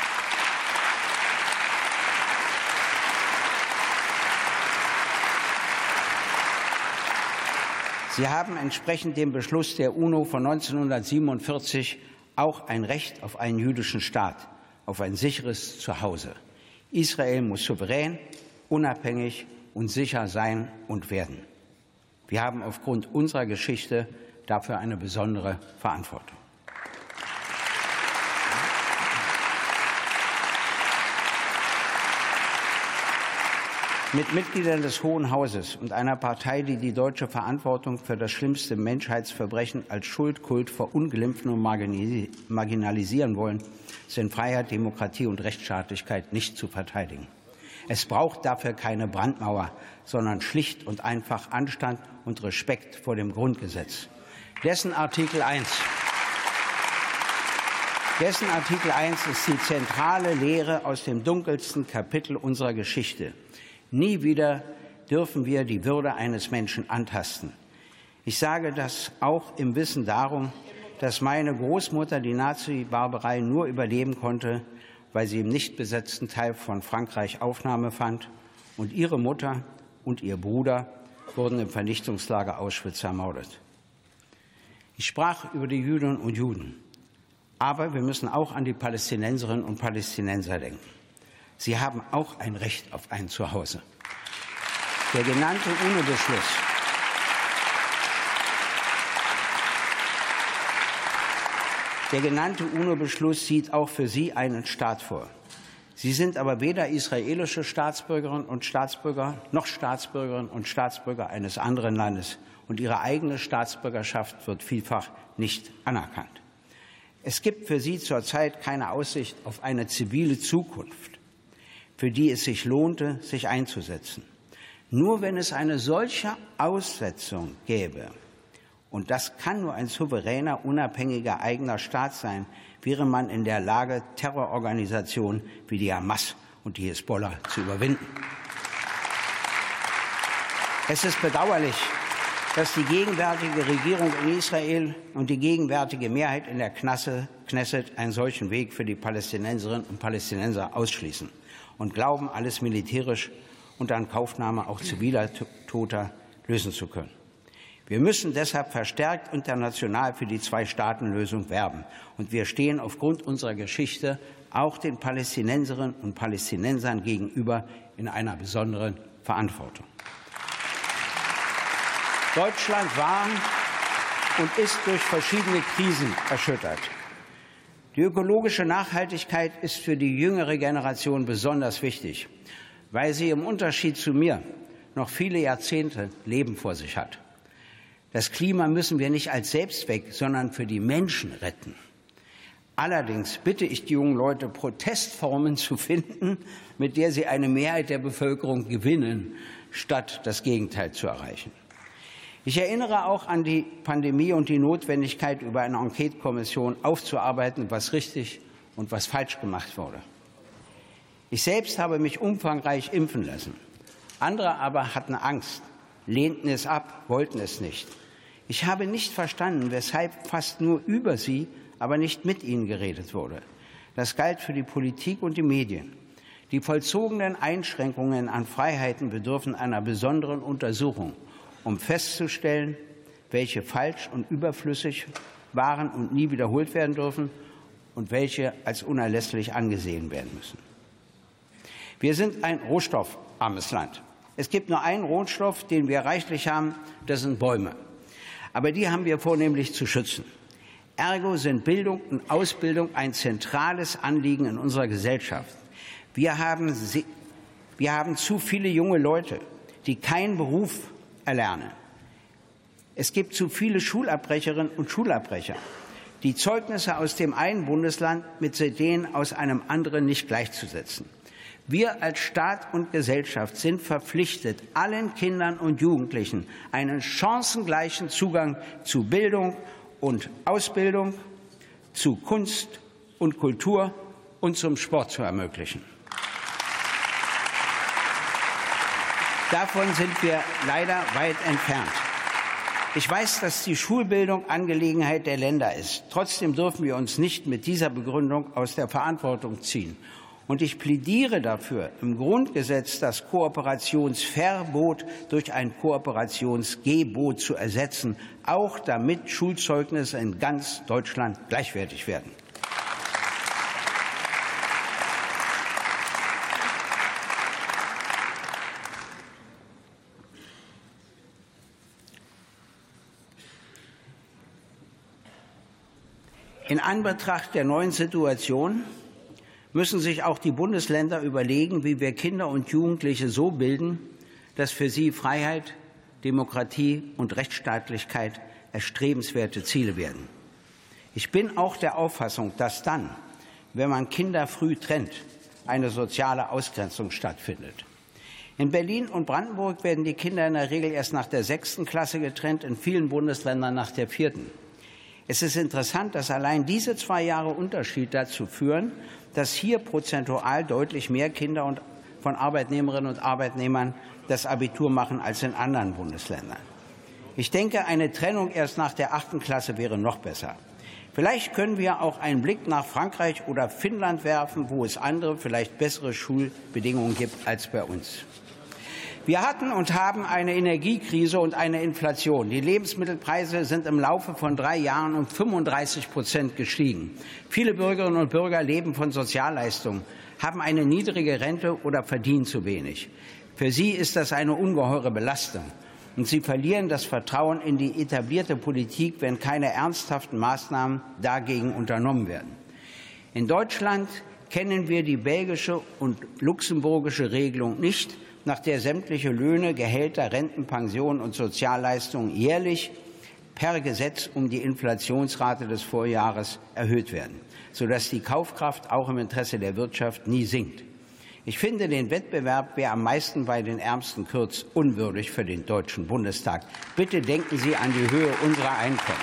entsprechend dem Beschluss der UNO von 1947 auch ein Recht auf einen jüdischen Staat, auf ein sicheres Zuhause. Israel muss souverän, unabhängig und sicher sein und werden. Wir haben aufgrund unserer Geschichte dafür eine besondere Verantwortung. Mit Mitgliedern des Hohen Hauses und einer Partei, die die deutsche Verantwortung für das schlimmste Menschheitsverbrechen als Schuldkult verunglimpfen und marginalisieren wollen, sind Freiheit, Demokratie und Rechtsstaatlichkeit nicht zu verteidigen. Es braucht dafür keine Brandmauer, sondern schlicht und einfach Anstand und Respekt vor dem Grundgesetz. Dessen Artikel 1 ist die zentrale Lehre aus dem dunkelsten Kapitel unserer Geschichte. Nie wieder dürfen wir die Würde eines Menschen antasten. Ich sage das auch im Wissen darum, dass meine Großmutter die Nazi-Barbarei nur überleben konnte, weil sie im nicht besetzten Teil von Frankreich Aufnahme fand, und ihre Mutter und ihr Bruder wurden im Vernichtungslager Auschwitz ermordet. Ich sprach über die Jüdinnen und Juden, aber wir müssen auch an die Palästinenserinnen und Palästinenser denken. Sie haben auch ein Recht auf ein Zuhause. Der genannte UNO-Beschluss sieht auch für sie einen Staat vor. Sie sind aber weder israelische Staatsbürgerinnen und Staatsbürger noch Staatsbürgerinnen und Staatsbürger eines anderen Landes, und ihre eigene Staatsbürgerschaft wird vielfach nicht anerkannt. Es gibt für sie zurzeit keine Aussicht auf eine zivile Zukunft, für die es sich lohnte, sich einzusetzen. Nur wenn es eine solche Aussetzung gäbe, und das kann nur ein souveräner, unabhängiger eigener Staat sein, wäre man in der Lage, Terrororganisationen wie die Hamas und die Hisbollah zu überwinden. Es ist bedauerlich, dass die gegenwärtige Regierung in Israel und die gegenwärtige Mehrheit in der Knesset einen solchen Weg für die Palästinenserinnen und Palästinenser ausschließen und glauben, alles militärisch unter Inkaufnahme auch ziviler Toter lösen zu können. Wir müssen deshalb verstärkt international für die Zwei-Staaten-Lösung werben. Und wir stehen aufgrund unserer Geschichte auch den Palästinenserinnen und Palästinensern gegenüber in einer besonderen Verantwortung. Deutschland war und ist durch verschiedene Krisen erschüttert. Die ökologische Nachhaltigkeit ist für die jüngere Generation besonders wichtig, weil sie im Unterschied zu mir noch viele Jahrzehnte Leben vor sich hat. Das Klima müssen wir nicht als Selbstzweck, sondern für die Menschen retten. Allerdings bitte ich die jungen Leute, Protestformen zu finden, mit der sie eine Mehrheit der Bevölkerung gewinnen, statt das Gegenteil zu erreichen. Ich erinnere auch an die Pandemie und die Notwendigkeit, über eine Enquetekommission aufzuarbeiten, was richtig und was falsch gemacht wurde. Ich selbst habe mich umfangreich impfen lassen. Andere aber hatten Angst, lehnten es ab, wollten es nicht. Ich habe nicht verstanden, weshalb fast nur über sie, aber nicht mit ihnen geredet wurde. Das galt für die Politik und die Medien. Die vollzogenen Einschränkungen an Freiheiten bedürfen einer besonderen Untersuchung, um festzustellen, welche falsch und überflüssig waren und nie wiederholt werden dürfen und welche als unerlässlich angesehen werden müssen. Wir sind ein rohstoffarmes Land. Es gibt nur einen Rohstoff, den wir reichlich haben, das sind Bäume. Aber die haben wir vornehmlich zu schützen. Ergo sind Bildung und Ausbildung ein zentrales Anliegen in unserer Gesellschaft. Wir haben zu viele junge Leute, die keinen Beruf erlernen. Es gibt zu viele Schulabbrecherinnen und Schulabbrecher. Die Zeugnisse aus dem einen Bundesland mit denen aus einem anderen nicht gleichzusetzen. Wir als Staat und Gesellschaft sind verpflichtet, allen Kindern und Jugendlichen einen chancengleichen Zugang zu Bildung und Ausbildung, zu Kunst und Kultur und zum Sport zu ermöglichen. Davon sind wir leider weit entfernt. Ich weiß, dass die Schulbildung Angelegenheit der Länder ist. Trotzdem dürfen wir uns nicht mit dieser Begründung aus der Verantwortung ziehen. Und ich plädiere dafür, im Grundgesetz das Kooperationsverbot durch ein Kooperationsgebot zu ersetzen, auch damit Schulzeugnisse in ganz Deutschland gleichwertig werden. In Anbetracht der neuen Situation müssen sich auch die Bundesländer überlegen, wie wir Kinder und Jugendliche so bilden, dass für sie Freiheit, Demokratie und Rechtsstaatlichkeit erstrebenswerte Ziele werden. Ich bin auch der Auffassung, dass dann, wenn man Kinder früh trennt, eine soziale Ausgrenzung stattfindet. In Berlin und Brandenburg werden die Kinder in der Regel erst nach der 6. Klasse getrennt, in vielen Bundesländern nach der 4. Es ist interessant, dass allein diese 2 Jahre Unterschied dazu führen, dass hier prozentual deutlich mehr Kinder von Arbeitnehmerinnen und Arbeitnehmern das Abitur machen als in anderen Bundesländern. Ich denke, eine Trennung erst nach der 8. Klasse wäre noch besser. Vielleicht können wir auch einen Blick nach Frankreich oder Finnland werfen, wo es andere, vielleicht bessere Schulbedingungen gibt als bei uns. Wir hatten und haben eine Energiekrise und eine Inflation. Die Lebensmittelpreise sind im Laufe von 3 Jahren um 35% gestiegen. Viele Bürgerinnen und Bürger leben von Sozialleistungen, haben eine niedrige Rente oder verdienen zu wenig. Für sie ist das eine ungeheure Belastung. Und sie verlieren das Vertrauen in die etablierte Politik, wenn keine ernsthaften Maßnahmen dagegen unternommen werden. In Deutschland kennen wir die belgische und luxemburgische Regelung nicht, nach der sämtliche Löhne, Gehälter, Renten, Pensionen und Sozialleistungen jährlich per Gesetz um die Inflationsrate des Vorjahres erhöht werden, sodass die Kaufkraft auch im Interesse der Wirtschaft nie sinkt. Ich finde den Wettbewerb, wer am meisten bei den Ärmsten kürzt, unwürdig für den Deutschen Bundestag. Bitte denken Sie an die Höhe unserer Einkommen.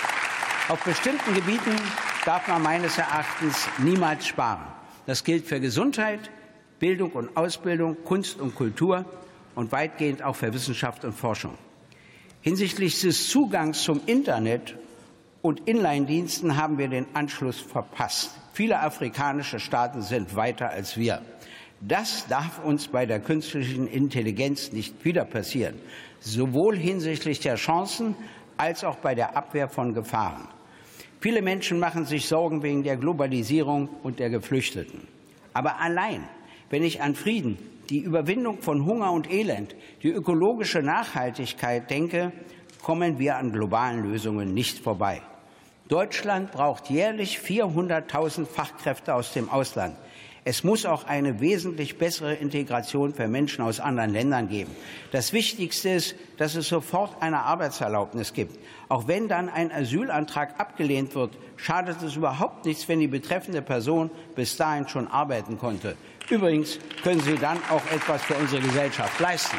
Auf bestimmten Gebieten darf man meines Erachtens niemals sparen. Das gilt für Gesundheit, Bildung und Ausbildung, Kunst und Kultur und weitgehend auch für Wissenschaft und Forschung. Hinsichtlich des Zugangs zum Internet und Inline-Diensten haben wir den Anschluss verpasst. Viele afrikanische Staaten sind weiter als wir. Das darf uns bei der künstlichen Intelligenz nicht wieder passieren, sowohl hinsichtlich der Chancen als auch bei der Abwehr von Gefahren. Viele Menschen machen sich Sorgen wegen der Globalisierung und der Geflüchteten. Aber allein, wenn ich an Frieden, die Überwindung von Hunger und Elend, die ökologische Nachhaltigkeit denke, kommen wir an globalen Lösungen nicht vorbei. Deutschland braucht jährlich 400.000 Fachkräfte aus dem Ausland. Es muss auch eine wesentlich bessere Integration für Menschen aus anderen Ländern geben. Das Wichtigste ist, dass es sofort eine Arbeitserlaubnis gibt. Auch wenn dann ein Asylantrag abgelehnt wird, schadet es überhaupt nichts, wenn die betreffende Person bis dahin schon arbeiten konnte. Übrigens können sie dann auch etwas für unsere Gesellschaft leisten.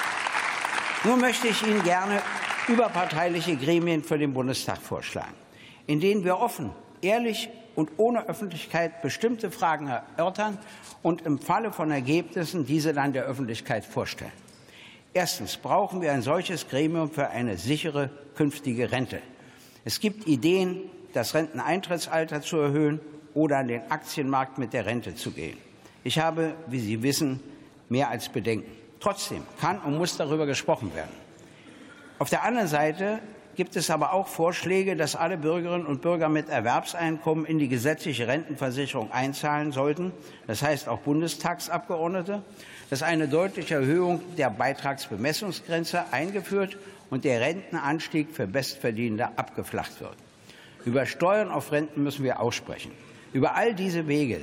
Nun möchte ich Ihnen gerne überparteiliche Gremien für den Bundestag vorschlagen, in denen wir offen, ehrlich und ohne Öffentlichkeit bestimmte Fragen erörtern und im Falle von Ergebnissen diese dann der Öffentlichkeit vorstellen. Erstens brauchen wir ein solches Gremium für eine sichere künftige Rente. Es gibt Ideen, das Renteneintrittsalter zu erhöhen oder an den Aktienmarkt mit der Rente zu gehen. Ich habe, wie Sie wissen, mehr als Bedenken. Trotzdem kann und muss darüber gesprochen werden. Auf der anderen Seite gibt es aber auch Vorschläge, dass alle Bürgerinnen und Bürger mit Erwerbseinkommen in die gesetzliche Rentenversicherung einzahlen sollten, das heißt auch Bundestagsabgeordnete, dass eine deutliche Erhöhung der Beitragsbemessungsgrenze eingeführt und der Rentenanstieg für Bestverdienende abgeflacht wird. Über Steuern auf Renten müssen wir auch sprechen. Über all diese Wege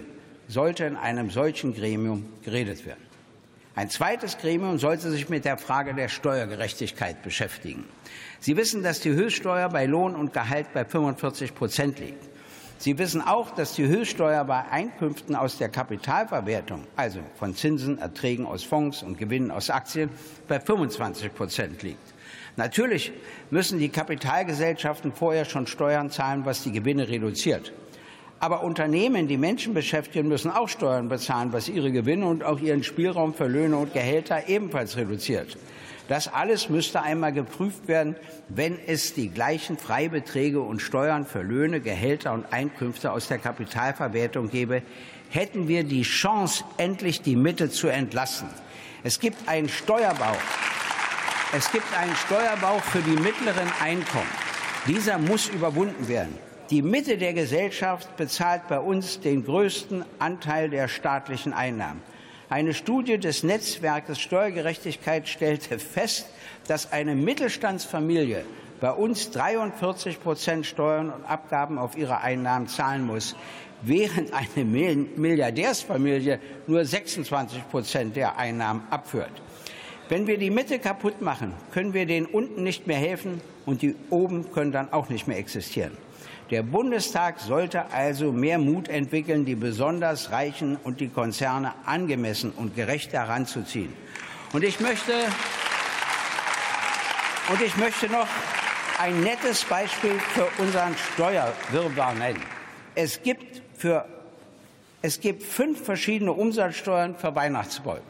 sollte in einem solchen Gremium geredet werden. Ein zweites Gremium sollte sich mit der Frage der Steuergerechtigkeit beschäftigen. Sie wissen, dass die Höchststeuer bei Lohn und Gehalt bei 45% liegt. Sie wissen auch, dass die Höchststeuer bei Einkünften aus der Kapitalverwertung, also von Zinsen, Erträgen aus Fonds und Gewinnen aus Aktien, bei 25% liegt. Natürlich müssen die Kapitalgesellschaften vorher schon Steuern zahlen, was die Gewinne reduziert. Aber Unternehmen, die Menschen beschäftigen, müssen auch Steuern bezahlen, was ihre Gewinne und auch ihren Spielraum für Löhne und Gehälter ebenfalls reduziert. Das alles müsste einmal geprüft werden, wenn es die gleichen Freibeträge und Steuern für Löhne, Gehälter und Einkünfte aus der Kapitalverwertung gäbe, hätten wir die Chance, endlich die Mitte zu entlasten. Es gibt einen Steuerbauch. Es gibt einen Steuerbauch für die mittleren Einkommen. Dieser muss überwunden werden. Die Mitte der Gesellschaft bezahlt bei uns den größten Anteil der staatlichen Einnahmen. Eine Studie des Netzwerkes Steuergerechtigkeit stellte fest, dass eine Mittelstandsfamilie bei uns 43% Steuern und Abgaben auf ihre Einnahmen zahlen muss, während eine Milliardärsfamilie nur 26% der Einnahmen abführt. Wenn wir die Mitte kaputt machen, können wir den unten nicht mehr helfen und die oben können dann auch nicht mehr existieren. Der Bundestag sollte also mehr Mut entwickeln, die besonders Reichen und die Konzerne angemessen und gerecht heranzuziehen. Und ich möchte noch ein nettes Beispiel für unseren Steuerwirrwarr nennen. Es gibt 5 verschiedene Umsatzsteuern für Weihnachtsbäume.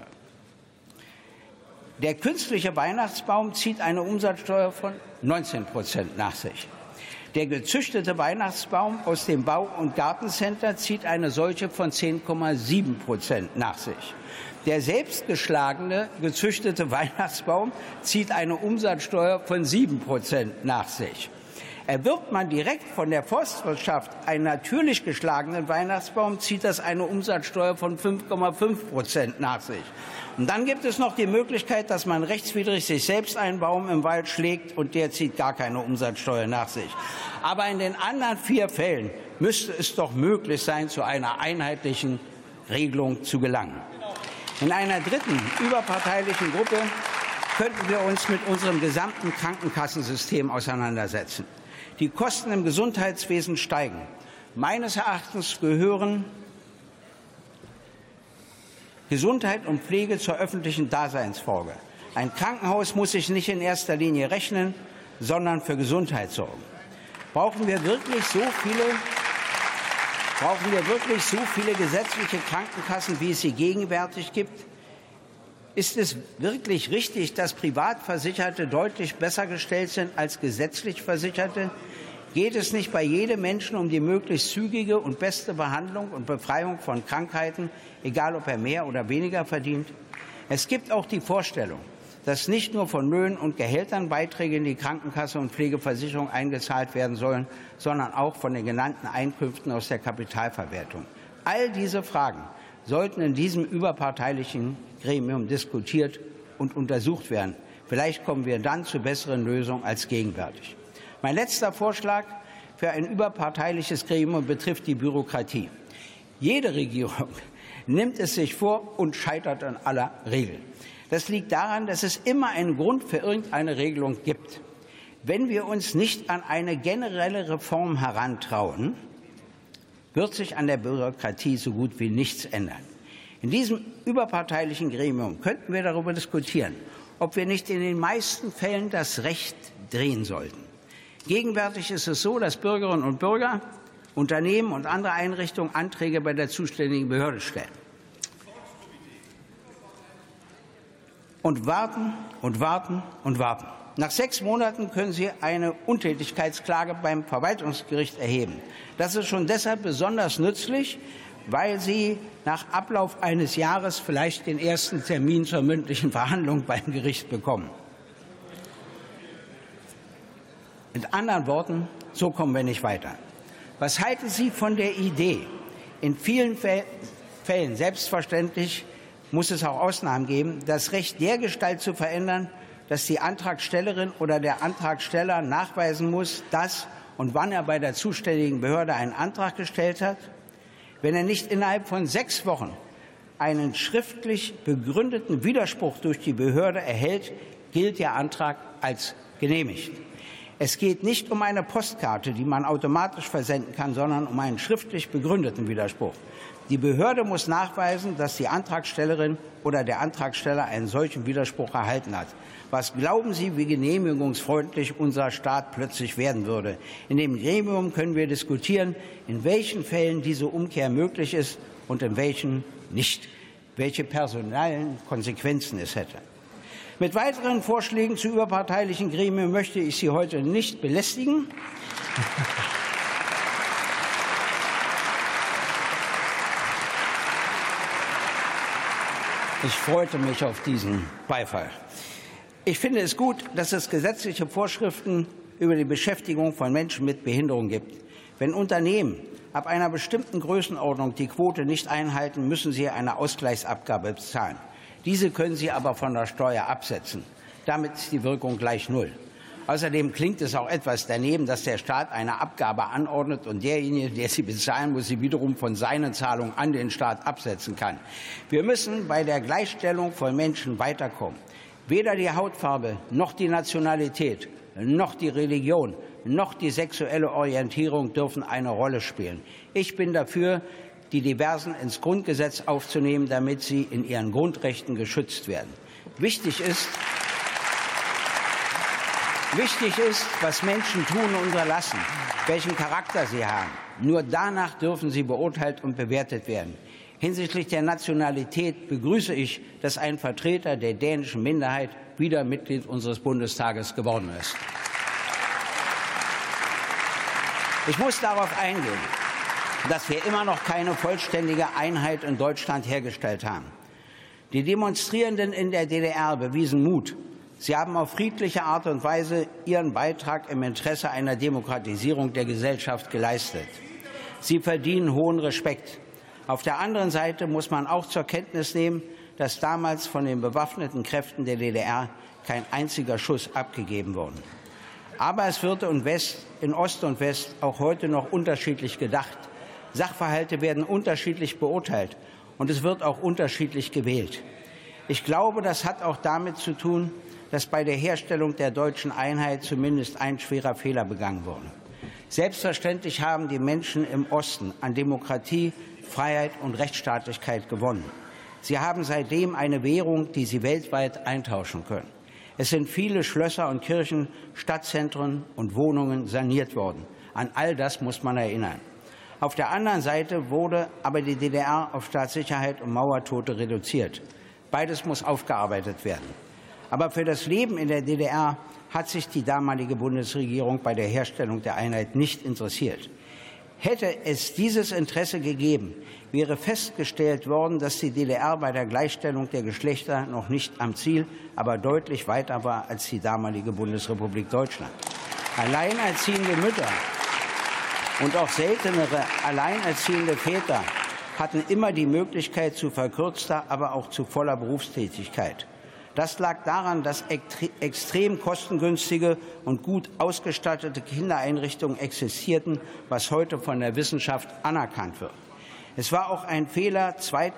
Der künstliche Weihnachtsbaum zieht eine Umsatzsteuer von 19% nach sich. Der gezüchtete Weihnachtsbaum aus dem Bau- und Gartencenter zieht eine solche von 10,7% nach sich. Der selbstgeschlagene, gezüchtete Weihnachtsbaum zieht eine Umsatzsteuer von 7% nach sich. Erwirbt man direkt von der Forstwirtschaft einen natürlich geschlagenen Weihnachtsbaum, zieht das eine Umsatzsteuer von 5,5% nach sich. Und dann gibt es noch die Möglichkeit, dass man rechtswidrig sich selbst einen Baum im Wald schlägt und der zieht gar keine Umsatzsteuer nach sich. Aber in den anderen 4 Fällen müsste es doch möglich sein, zu einer einheitlichen Regelung zu gelangen. In einer dritten überparteilichen Gruppe könnten wir uns mit unserem gesamten Krankenkassensystem auseinandersetzen. Die Kosten im Gesundheitswesen steigen. Meines Erachtens gehören Gesundheit und Pflege zur öffentlichen Daseinsvorsorge. Ein Krankenhaus muss sich nicht in erster Linie rechnen, sondern für Gesundheit sorgen. Brauchen wir wirklich so viele gesetzliche Krankenkassen, wie es sie gegenwärtig gibt? Ist es wirklich richtig, dass Privatversicherte deutlich besser gestellt sind als gesetzlich Versicherte? Geht es nicht bei jedem Menschen um die möglichst zügige und beste Behandlung und Befreiung von Krankheiten, egal ob er mehr oder weniger verdient? Es gibt auch die Vorstellung, dass nicht nur von Löhnen und Gehältern Beiträge in die Krankenkasse und Pflegeversicherung eingezahlt werden sollen, sondern auch von den genannten Einkünften aus der Kapitalverwertung. All diese Fragen sollten in diesem überparteilichen Gremium diskutiert und untersucht werden. Vielleicht kommen wir dann zu besseren Lösungen als gegenwärtig. Mein letzter Vorschlag für ein überparteiliches Gremium betrifft die Bürokratie. Jede Regierung nimmt es sich vor und scheitert an aller Regel. Das liegt daran, dass es immer einen Grund für irgendeine Regelung gibt. Wenn wir uns nicht an eine generelle Reform herantrauen, wird sich an der Bürokratie so gut wie nichts ändern. In diesem überparteilichen Gremium könnten wir darüber diskutieren, ob wir nicht in den meisten Fällen das Recht drehen sollten. Gegenwärtig ist es so, dass Bürgerinnen und Bürger, Unternehmen und andere Einrichtungen Anträge bei der zuständigen Behörde stellen. Und warten und warten und warten. Nach 6 Monaten können Sie eine Untätigkeitsklage beim Verwaltungsgericht erheben. Das ist schon deshalb besonders nützlich, weil Sie nach Ablauf eines Jahres vielleicht den ersten Termin zur mündlichen Verhandlung beim Gericht bekommen. Mit anderen Worten, so kommen wir nicht weiter. Was halten Sie von der Idee? In vielen Fällen, selbstverständlich, muss es auch Ausnahmen geben, das Recht dergestalt zu verändern, dass die Antragstellerin oder der Antragsteller nachweisen muss, dass und wann er bei der zuständigen Behörde einen Antrag gestellt hat, Wenn er nicht innerhalb von 6 Wochen einen schriftlich begründeten Widerspruch durch die Behörde erhält, gilt der Antrag als genehmigt. Es geht nicht um eine Postkarte, die man automatisch versenden kann, sondern um einen schriftlich begründeten Widerspruch. Die Behörde muss nachweisen, dass die Antragstellerin oder der Antragsteller einen solchen Widerspruch erhalten hat. Was glauben Sie, wie genehmigungsfreundlich unser Staat plötzlich werden würde? In dem Gremium können wir diskutieren, in welchen Fällen diese Umkehr möglich ist und in welchen nicht, welche personellen Konsequenzen es hätte. Mit weiteren Vorschlägen zu überparteilichen Gremien möchte ich Sie heute nicht belästigen. Ich freute mich auf diesen Beifall. Ich finde es gut, dass es gesetzliche Vorschriften über die Beschäftigung von Menschen mit Behinderung gibt. Wenn Unternehmen ab einer bestimmten Größenordnung die Quote nicht einhalten, müssen sie eine Ausgleichsabgabe bezahlen. Diese können sie aber von der Steuer absetzen. Damit ist die Wirkung gleich null. Außerdem klingt es auch etwas daneben, dass der Staat eine Abgabe anordnet und derjenige, der sie bezahlen muss, sie wiederum von seinen Zahlungen an den Staat absetzen kann. Wir müssen bei der Gleichstellung von Menschen weiterkommen. Weder die Hautfarbe noch die Nationalität noch die Religion noch die sexuelle Orientierung dürfen eine Rolle spielen. Ich bin dafür, die Diversen ins Grundgesetz aufzunehmen, damit sie in ihren Grundrechten geschützt werden. Wichtig ist, was Menschen tun und unterlassen, welchen Charakter sie haben. Nur danach dürfen sie beurteilt und bewertet werden. Hinsichtlich der Nationalität begrüße ich, dass ein Vertreter der dänischen Minderheit wieder Mitglied unseres Bundestages geworden ist. Ich muss darauf eingehen, dass wir immer noch keine vollständige Einheit in Deutschland hergestellt haben. Die Demonstrierenden in der DDR bewiesen Mut. Sie haben auf friedliche Art und Weise ihren Beitrag im Interesse einer Demokratisierung der Gesellschaft geleistet. Sie verdienen hohen Respekt. Auf der anderen Seite muss man auch zur Kenntnis nehmen, dass damals von den bewaffneten Kräften der DDR kein einziger Schuss abgegeben wurde. Aber es wird in Ost und West auch heute noch unterschiedlich gedacht. Sachverhalte werden unterschiedlich beurteilt und es wird auch unterschiedlich gewählt. Ich glaube, das hat auch damit zu tun, dass bei der Herstellung der deutschen Einheit zumindest ein schwerer Fehler begangen wurde. Selbstverständlich haben die Menschen im Osten an Demokratie, Freiheit und Rechtsstaatlichkeit gewonnen. Sie haben seitdem eine Währung, die sie weltweit eintauschen können. Es sind viele Schlösser und Kirchen, Stadtzentren und Wohnungen saniert worden. An all das muss man erinnern. Auf der anderen Seite wurde aber die DDR auf Staatssicherheit und Mauertote reduziert. Beides muss aufgearbeitet werden. Aber für das Leben in der DDR hat sich die damalige Bundesregierung bei der Herstellung der Einheit nicht interessiert. Hätte es dieses Interesse gegeben, wäre festgestellt worden, dass die DDR bei der Gleichstellung der Geschlechter noch nicht am Ziel, aber deutlich weiter war als die damalige Bundesrepublik Deutschland. Alleinerziehende Mütter und auch seltenere alleinerziehende Väter hatten immer die Möglichkeit zu verkürzter, aber auch zu voller Berufstätigkeit. Das lag daran, dass extrem kostengünstige und gut ausgestattete Kindereinrichtungen existierten, was heute von der Wissenschaft anerkannt wird. Es war auch ein Fehler,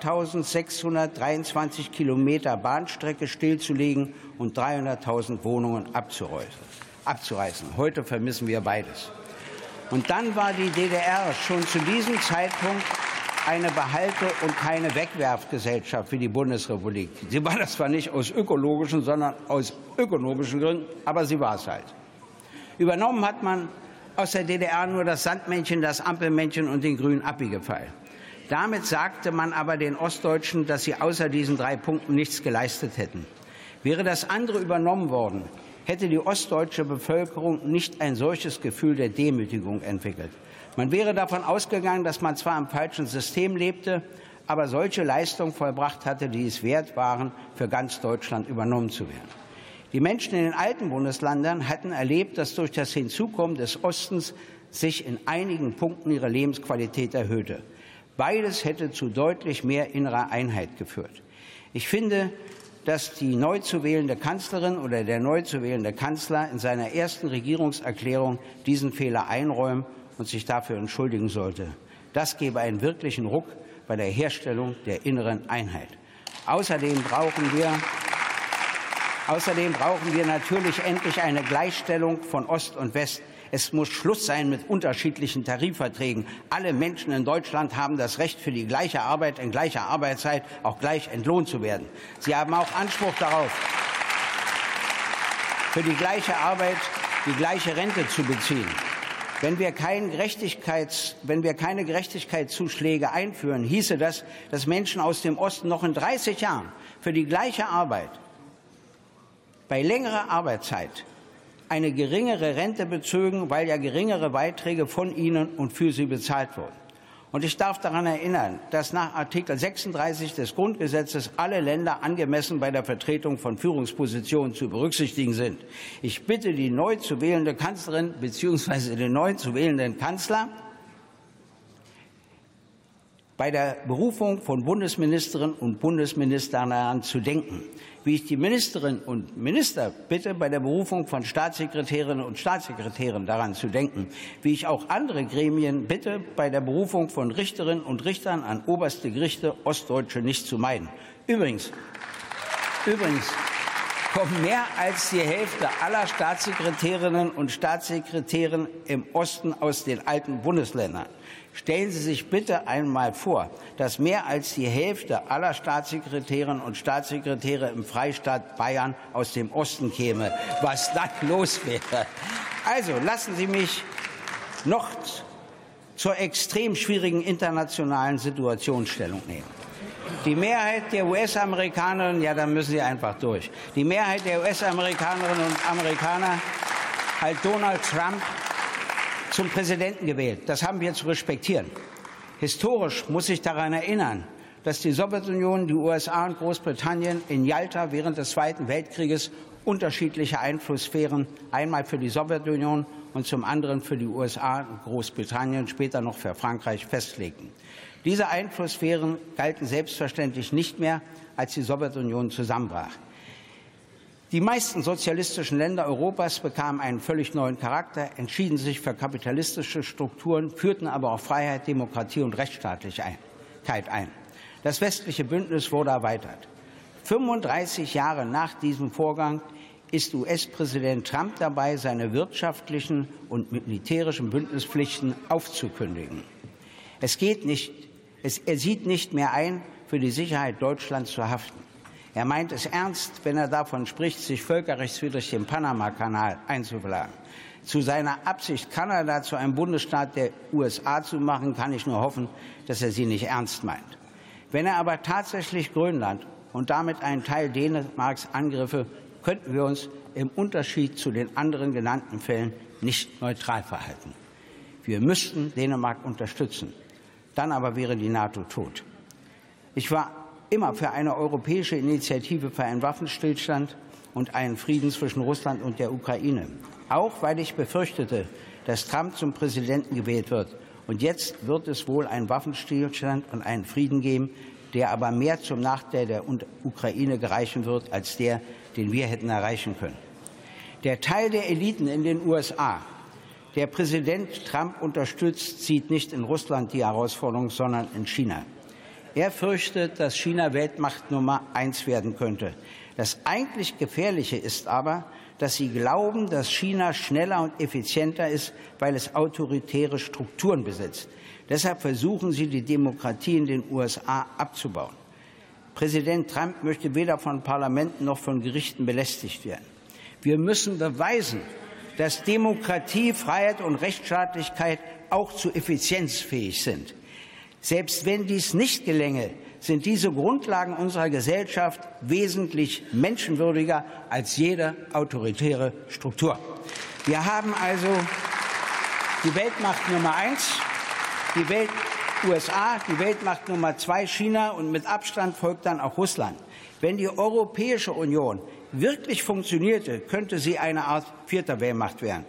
2.623 Kilometer Bahnstrecke stillzulegen und 300.000 Wohnungen abzureißen. Heute vermissen wir beides. Und dann war die DDR schon zu diesem Zeitpunkt eine Behalte- und keine Wegwerfgesellschaft wie die Bundesrepublik. Sie war das zwar nicht aus ökologischen, sondern aus ökonomischen Gründen, aber sie war es halt. Übernommen hat man aus der DDR nur das Sandmännchen, das Ampelmännchen und den grünen Abbiegepfeil. Damit sagte man aber den Ostdeutschen, dass sie außer diesen 3 Punkten nichts geleistet hätten. Wäre das andere übernommen worden, hätte die ostdeutsche Bevölkerung nicht ein solches Gefühl der Demütigung entwickelt. Man wäre davon ausgegangen, dass man zwar im falschen System lebte, aber solche Leistungen vollbracht hatte, die es wert waren, für ganz Deutschland übernommen zu werden. Die Menschen in den alten Bundesländern hatten erlebt, dass durch das Hinzukommen des Ostens sich in einigen Punkten ihre Lebensqualität erhöhte. Beides hätte zu deutlich mehr innerer Einheit geführt. Ich finde, dass die neu zu wählende Kanzlerin oder der neu zu wählende Kanzler in seiner ersten Regierungserklärung diesen Fehler einräumen und sich dafür entschuldigen sollte. Das gäbe einen wirklichen Ruck bei der Herstellung der inneren Einheit. Außerdem brauchen wir natürlich endlich eine Gleichstellung von Ost und West. Es muss Schluss sein mit unterschiedlichen Tarifverträgen. Alle Menschen in Deutschland haben das Recht, für die gleiche Arbeit in gleicher Arbeitszeit auch gleich entlohnt zu werden. Sie haben auch Anspruch darauf, für die gleiche Arbeit die gleiche Rente zu beziehen. Wenn wir keine Gerechtigkeitszuschläge einführen, hieße das, dass Menschen aus dem Osten noch in 30 Jahren für die gleiche Arbeit bei längerer Arbeitszeit eine geringere Rente bezögen, weil ja geringere Beiträge von ihnen und für sie bezahlt wurden. Und ich darf daran erinnern, dass nach Artikel 36 des Grundgesetzes alle Länder angemessen bei der Vertretung von Führungspositionen zu berücksichtigen sind. Ich bitte die neu zu wählende Kanzlerin bzw. den neu zu wählenden Kanzler, bei der Berufung von Bundesministerinnen und Bundesministern daran zu denken, wie ich die Ministerinnen und Minister bitte, bei der Berufung von Staatssekretärinnen und Staatssekretären daran zu denken, wie ich auch andere Gremien bitte, bei der Berufung von Richterinnen und Richtern an oberste Gerichte Ostdeutsche nicht zu meiden. Übrigens kommen mehr als die Hälfte aller Staatssekretärinnen und Staatssekretäre im Osten aus den alten Bundesländern. Stellen Sie sich bitte einmal vor, dass mehr als die Hälfte aller Staatssekretärinnen und Staatssekretäre im Freistaat Bayern aus dem Osten käme, was dann los wäre. Also lassen Sie mich noch zur extrem schwierigen internationalen Situation Stellung nehmen. Die Mehrheit der US-Amerikanerinnen, ja, da müssen Sie einfach durch. Die Mehrheit der US-Amerikanerinnen und Amerikaner hat Donald Trump zum Präsidenten gewählt. Das haben wir zu respektieren. Historisch muss ich daran erinnern, dass die Sowjetunion, die USA und Großbritannien in Jalta während des Zweiten Weltkrieges unterschiedliche Einflusssphären, einmal für die Sowjetunion und zum anderen für die USA und Großbritannien, später noch für Frankreich, festlegten. Diese Einflusssphären galten selbstverständlich nicht mehr, als die Sowjetunion zusammenbrach. Die meisten sozialistischen Länder Europas bekamen einen völlig neuen Charakter, entschieden sich für kapitalistische Strukturen, führten aber auch Freiheit, Demokratie und Rechtsstaatlichkeit ein. Das westliche Bündnis wurde erweitert. 35 Jahre nach diesem Vorgang ist US-Präsident Trump dabei, seine wirtschaftlichen und militärischen Bündnispflichten aufzukündigen. Er sieht nicht mehr ein, für die Sicherheit Deutschlands zu haften. Er meint es ernst, wenn er davon spricht, sich völkerrechtswidrig den Panama-Kanal einzuverleiben. Zu seiner Absicht, Kanada zu einem Bundesstaat der USA zu machen, kann ich nur hoffen, dass er sie nicht ernst meint. Wenn er aber tatsächlich Grönland und damit einen Teil Dänemarks angriffe, könnten wir uns im Unterschied zu den anderen genannten Fällen nicht neutral verhalten. Wir müssten Dänemark unterstützen. Dann aber wäre die NATO tot. Ich war immer für eine europäische Initiative für einen Waffenstillstand und einen Frieden zwischen Russland und der Ukraine. Auch weil ich befürchtete, dass Trump zum Präsidenten gewählt wird. Und jetzt wird es wohl einen Waffenstillstand und einen Frieden geben, der aber mehr zum Nachteil der Ukraine gereichen wird, als der, den wir hätten erreichen können. Der Teil der Eliten in den USA, der Präsident Trump unterstützt, sieht nicht in Russland die Herausforderung, sondern in China. Er fürchtet, dass China Weltmacht Nummer 1 werden könnte. Das eigentlich Gefährliche ist aber, dass sie glauben, dass China schneller und effizienter ist, weil es autoritäre Strukturen besitzt. Deshalb versuchen sie, die Demokratie in den USA abzubauen. Präsident Trump möchte weder von Parlamenten noch von Gerichten belästigt werden. Wir müssen beweisen, dass Demokratie, Freiheit und Rechtsstaatlichkeit auch zu Effizienz fähig sind. Selbst wenn dies nicht gelänge, sind diese Grundlagen unserer Gesellschaft wesentlich menschenwürdiger als jede autoritäre Struktur. Wir haben also die Weltmacht Nummer 1, die USA, die Weltmacht Nummer 2 China und mit Abstand folgt dann auch Russland. Wenn die Europäische Union wirklich funktionierte, könnte sie eine Art vierter Weltmacht werden.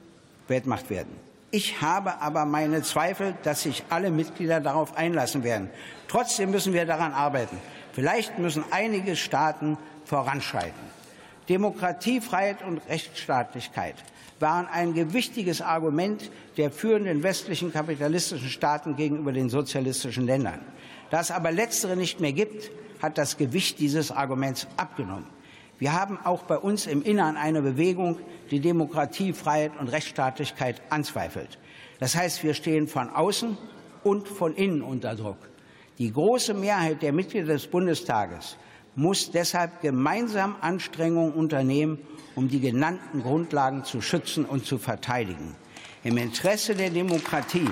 Ich habe aber meine Zweifel, dass sich alle Mitglieder darauf einlassen werden. Trotzdem müssen wir daran arbeiten. Vielleicht müssen einige Staaten voranschreiten. Demokratie, Freiheit und Rechtsstaatlichkeit waren ein gewichtiges Argument der führenden westlichen kapitalistischen Staaten gegenüber den sozialistischen Ländern. Da es aber letztere nicht mehr gibt, hat das Gewicht dieses Arguments abgenommen. Wir haben auch bei uns im Innern eine Bewegung, die Demokratie, Freiheit und Rechtsstaatlichkeit anzweifelt. Das heißt, wir stehen von außen und von innen unter Druck. Die große Mehrheit der Mitglieder des Bundestages muss deshalb gemeinsam Anstrengungen unternehmen, um die genannten Grundlagen zu schützen und zu verteidigen. Im Interesse der Demokratie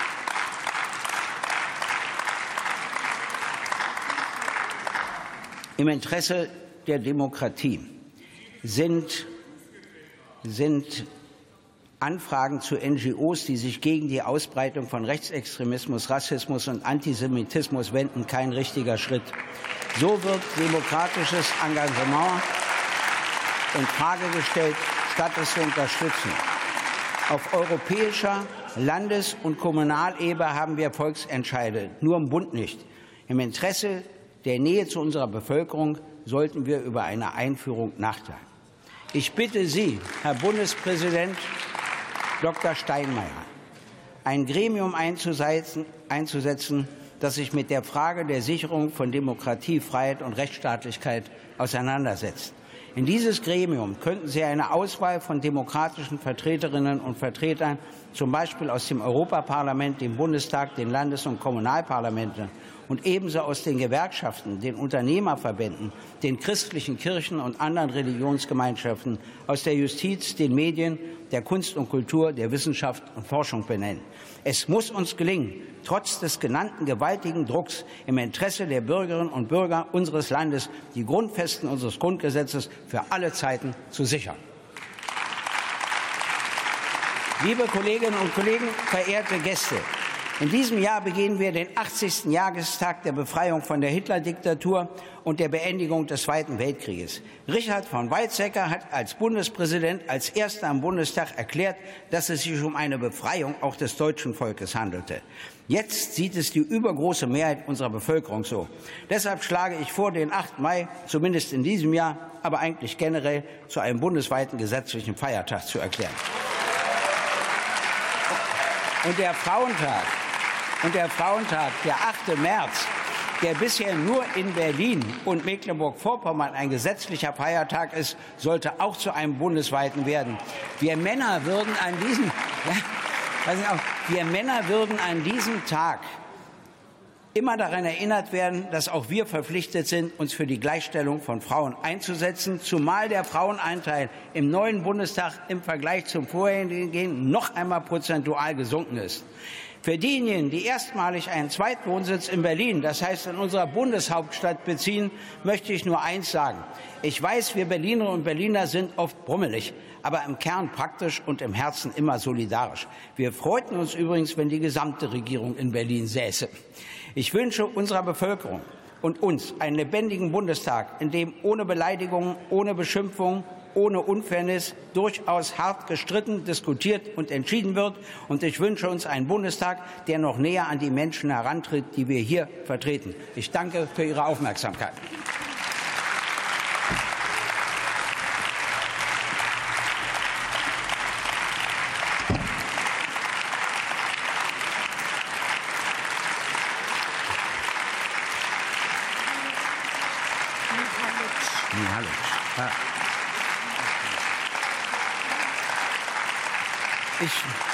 sind Anfragen zu NGOs, die sich gegen die Ausbreitung von Rechtsextremismus, Rassismus und Antisemitismus wenden, kein richtiger Schritt. So wird demokratisches Engagement in Frage gestellt, statt es zu unterstützen. Auf europäischer, Landes- und Kommunalebene haben wir Volksentscheide, nur im Bund nicht. Im Interesse der Nähe zu unserer Bevölkerung sollten wir über eine Einführung nachdenken. Ich bitte Sie, Herr Bundespräsident Dr. Steinmeier, ein Gremium einzusetzen, das sich mit der Frage der Sicherung von Demokratie, Freiheit und Rechtsstaatlichkeit auseinandersetzt. In dieses Gremium könnten Sie eine Auswahl von demokratischen Vertreterinnen und Vertretern, zum Beispiel aus dem Europaparlament, dem Bundestag, den Landes- und Kommunalparlamenten und ebenso aus den Gewerkschaften, den Unternehmerverbänden, den christlichen Kirchen und anderen Religionsgemeinschaften, aus der Justiz, den Medien, der Kunst und Kultur, der Wissenschaft und Forschung benennen. Es muss uns gelingen, trotz des genannten gewaltigen Drucks im Interesse der Bürgerinnen und Bürger unseres Landes die Grundfesten unseres Grundgesetzes für alle Zeiten zu sichern. Liebe Kolleginnen und Kollegen, verehrte Gäste! In diesem Jahr begehen wir den 80. Jahrestag der Befreiung von der Hitler-Diktatur und der Beendigung des Zweiten Weltkrieges. Richard von Weizsäcker hat als Bundespräsident als erster im Bundestag erklärt, dass es sich um eine Befreiung auch des deutschen Volkes handelte. Jetzt sieht es die übergroße Mehrheit unserer Bevölkerung so. Deshalb schlage ich vor, den 8. Mai, zumindest in diesem Jahr, aber eigentlich generell, zu einem bundesweiten gesetzlichen Feiertag zu erklären. Und der Frauentag, der 8. März, der bisher nur in Berlin und Mecklenburg-Vorpommern ein gesetzlicher Feiertag ist, sollte auch zu einem bundesweiten werden. Wir Männer würden an diesem Tag immer daran erinnert werden, dass auch wir verpflichtet sind, uns für die Gleichstellung von Frauen einzusetzen, zumal der Frauenanteil im neuen Bundestag im Vergleich zum vorherigen noch einmal prozentual gesunken ist. Für diejenigen, die erstmalig einen Zweitwohnsitz in Berlin, das heißt in unserer Bundeshauptstadt, beziehen, möchte ich nur eins sagen. Ich weiß, wir Berlinerinnen und Berliner sind oft brummelig, aber im Kern praktisch und im Herzen immer solidarisch. Wir freuten uns übrigens, wenn die gesamte Regierung in Berlin säße. Ich wünsche unserer Bevölkerung und uns einen lebendigen Bundestag, in dem ohne Beleidigungen, ohne Beschimpfungen, ohne Unfairness durchaus hart gestritten, diskutiert und entschieden wird. Und ich wünsche uns einen Bundestag, der noch näher an die Menschen herantritt, die wir hier vertreten. Ich danke für Ihre Aufmerksamkeit. Ich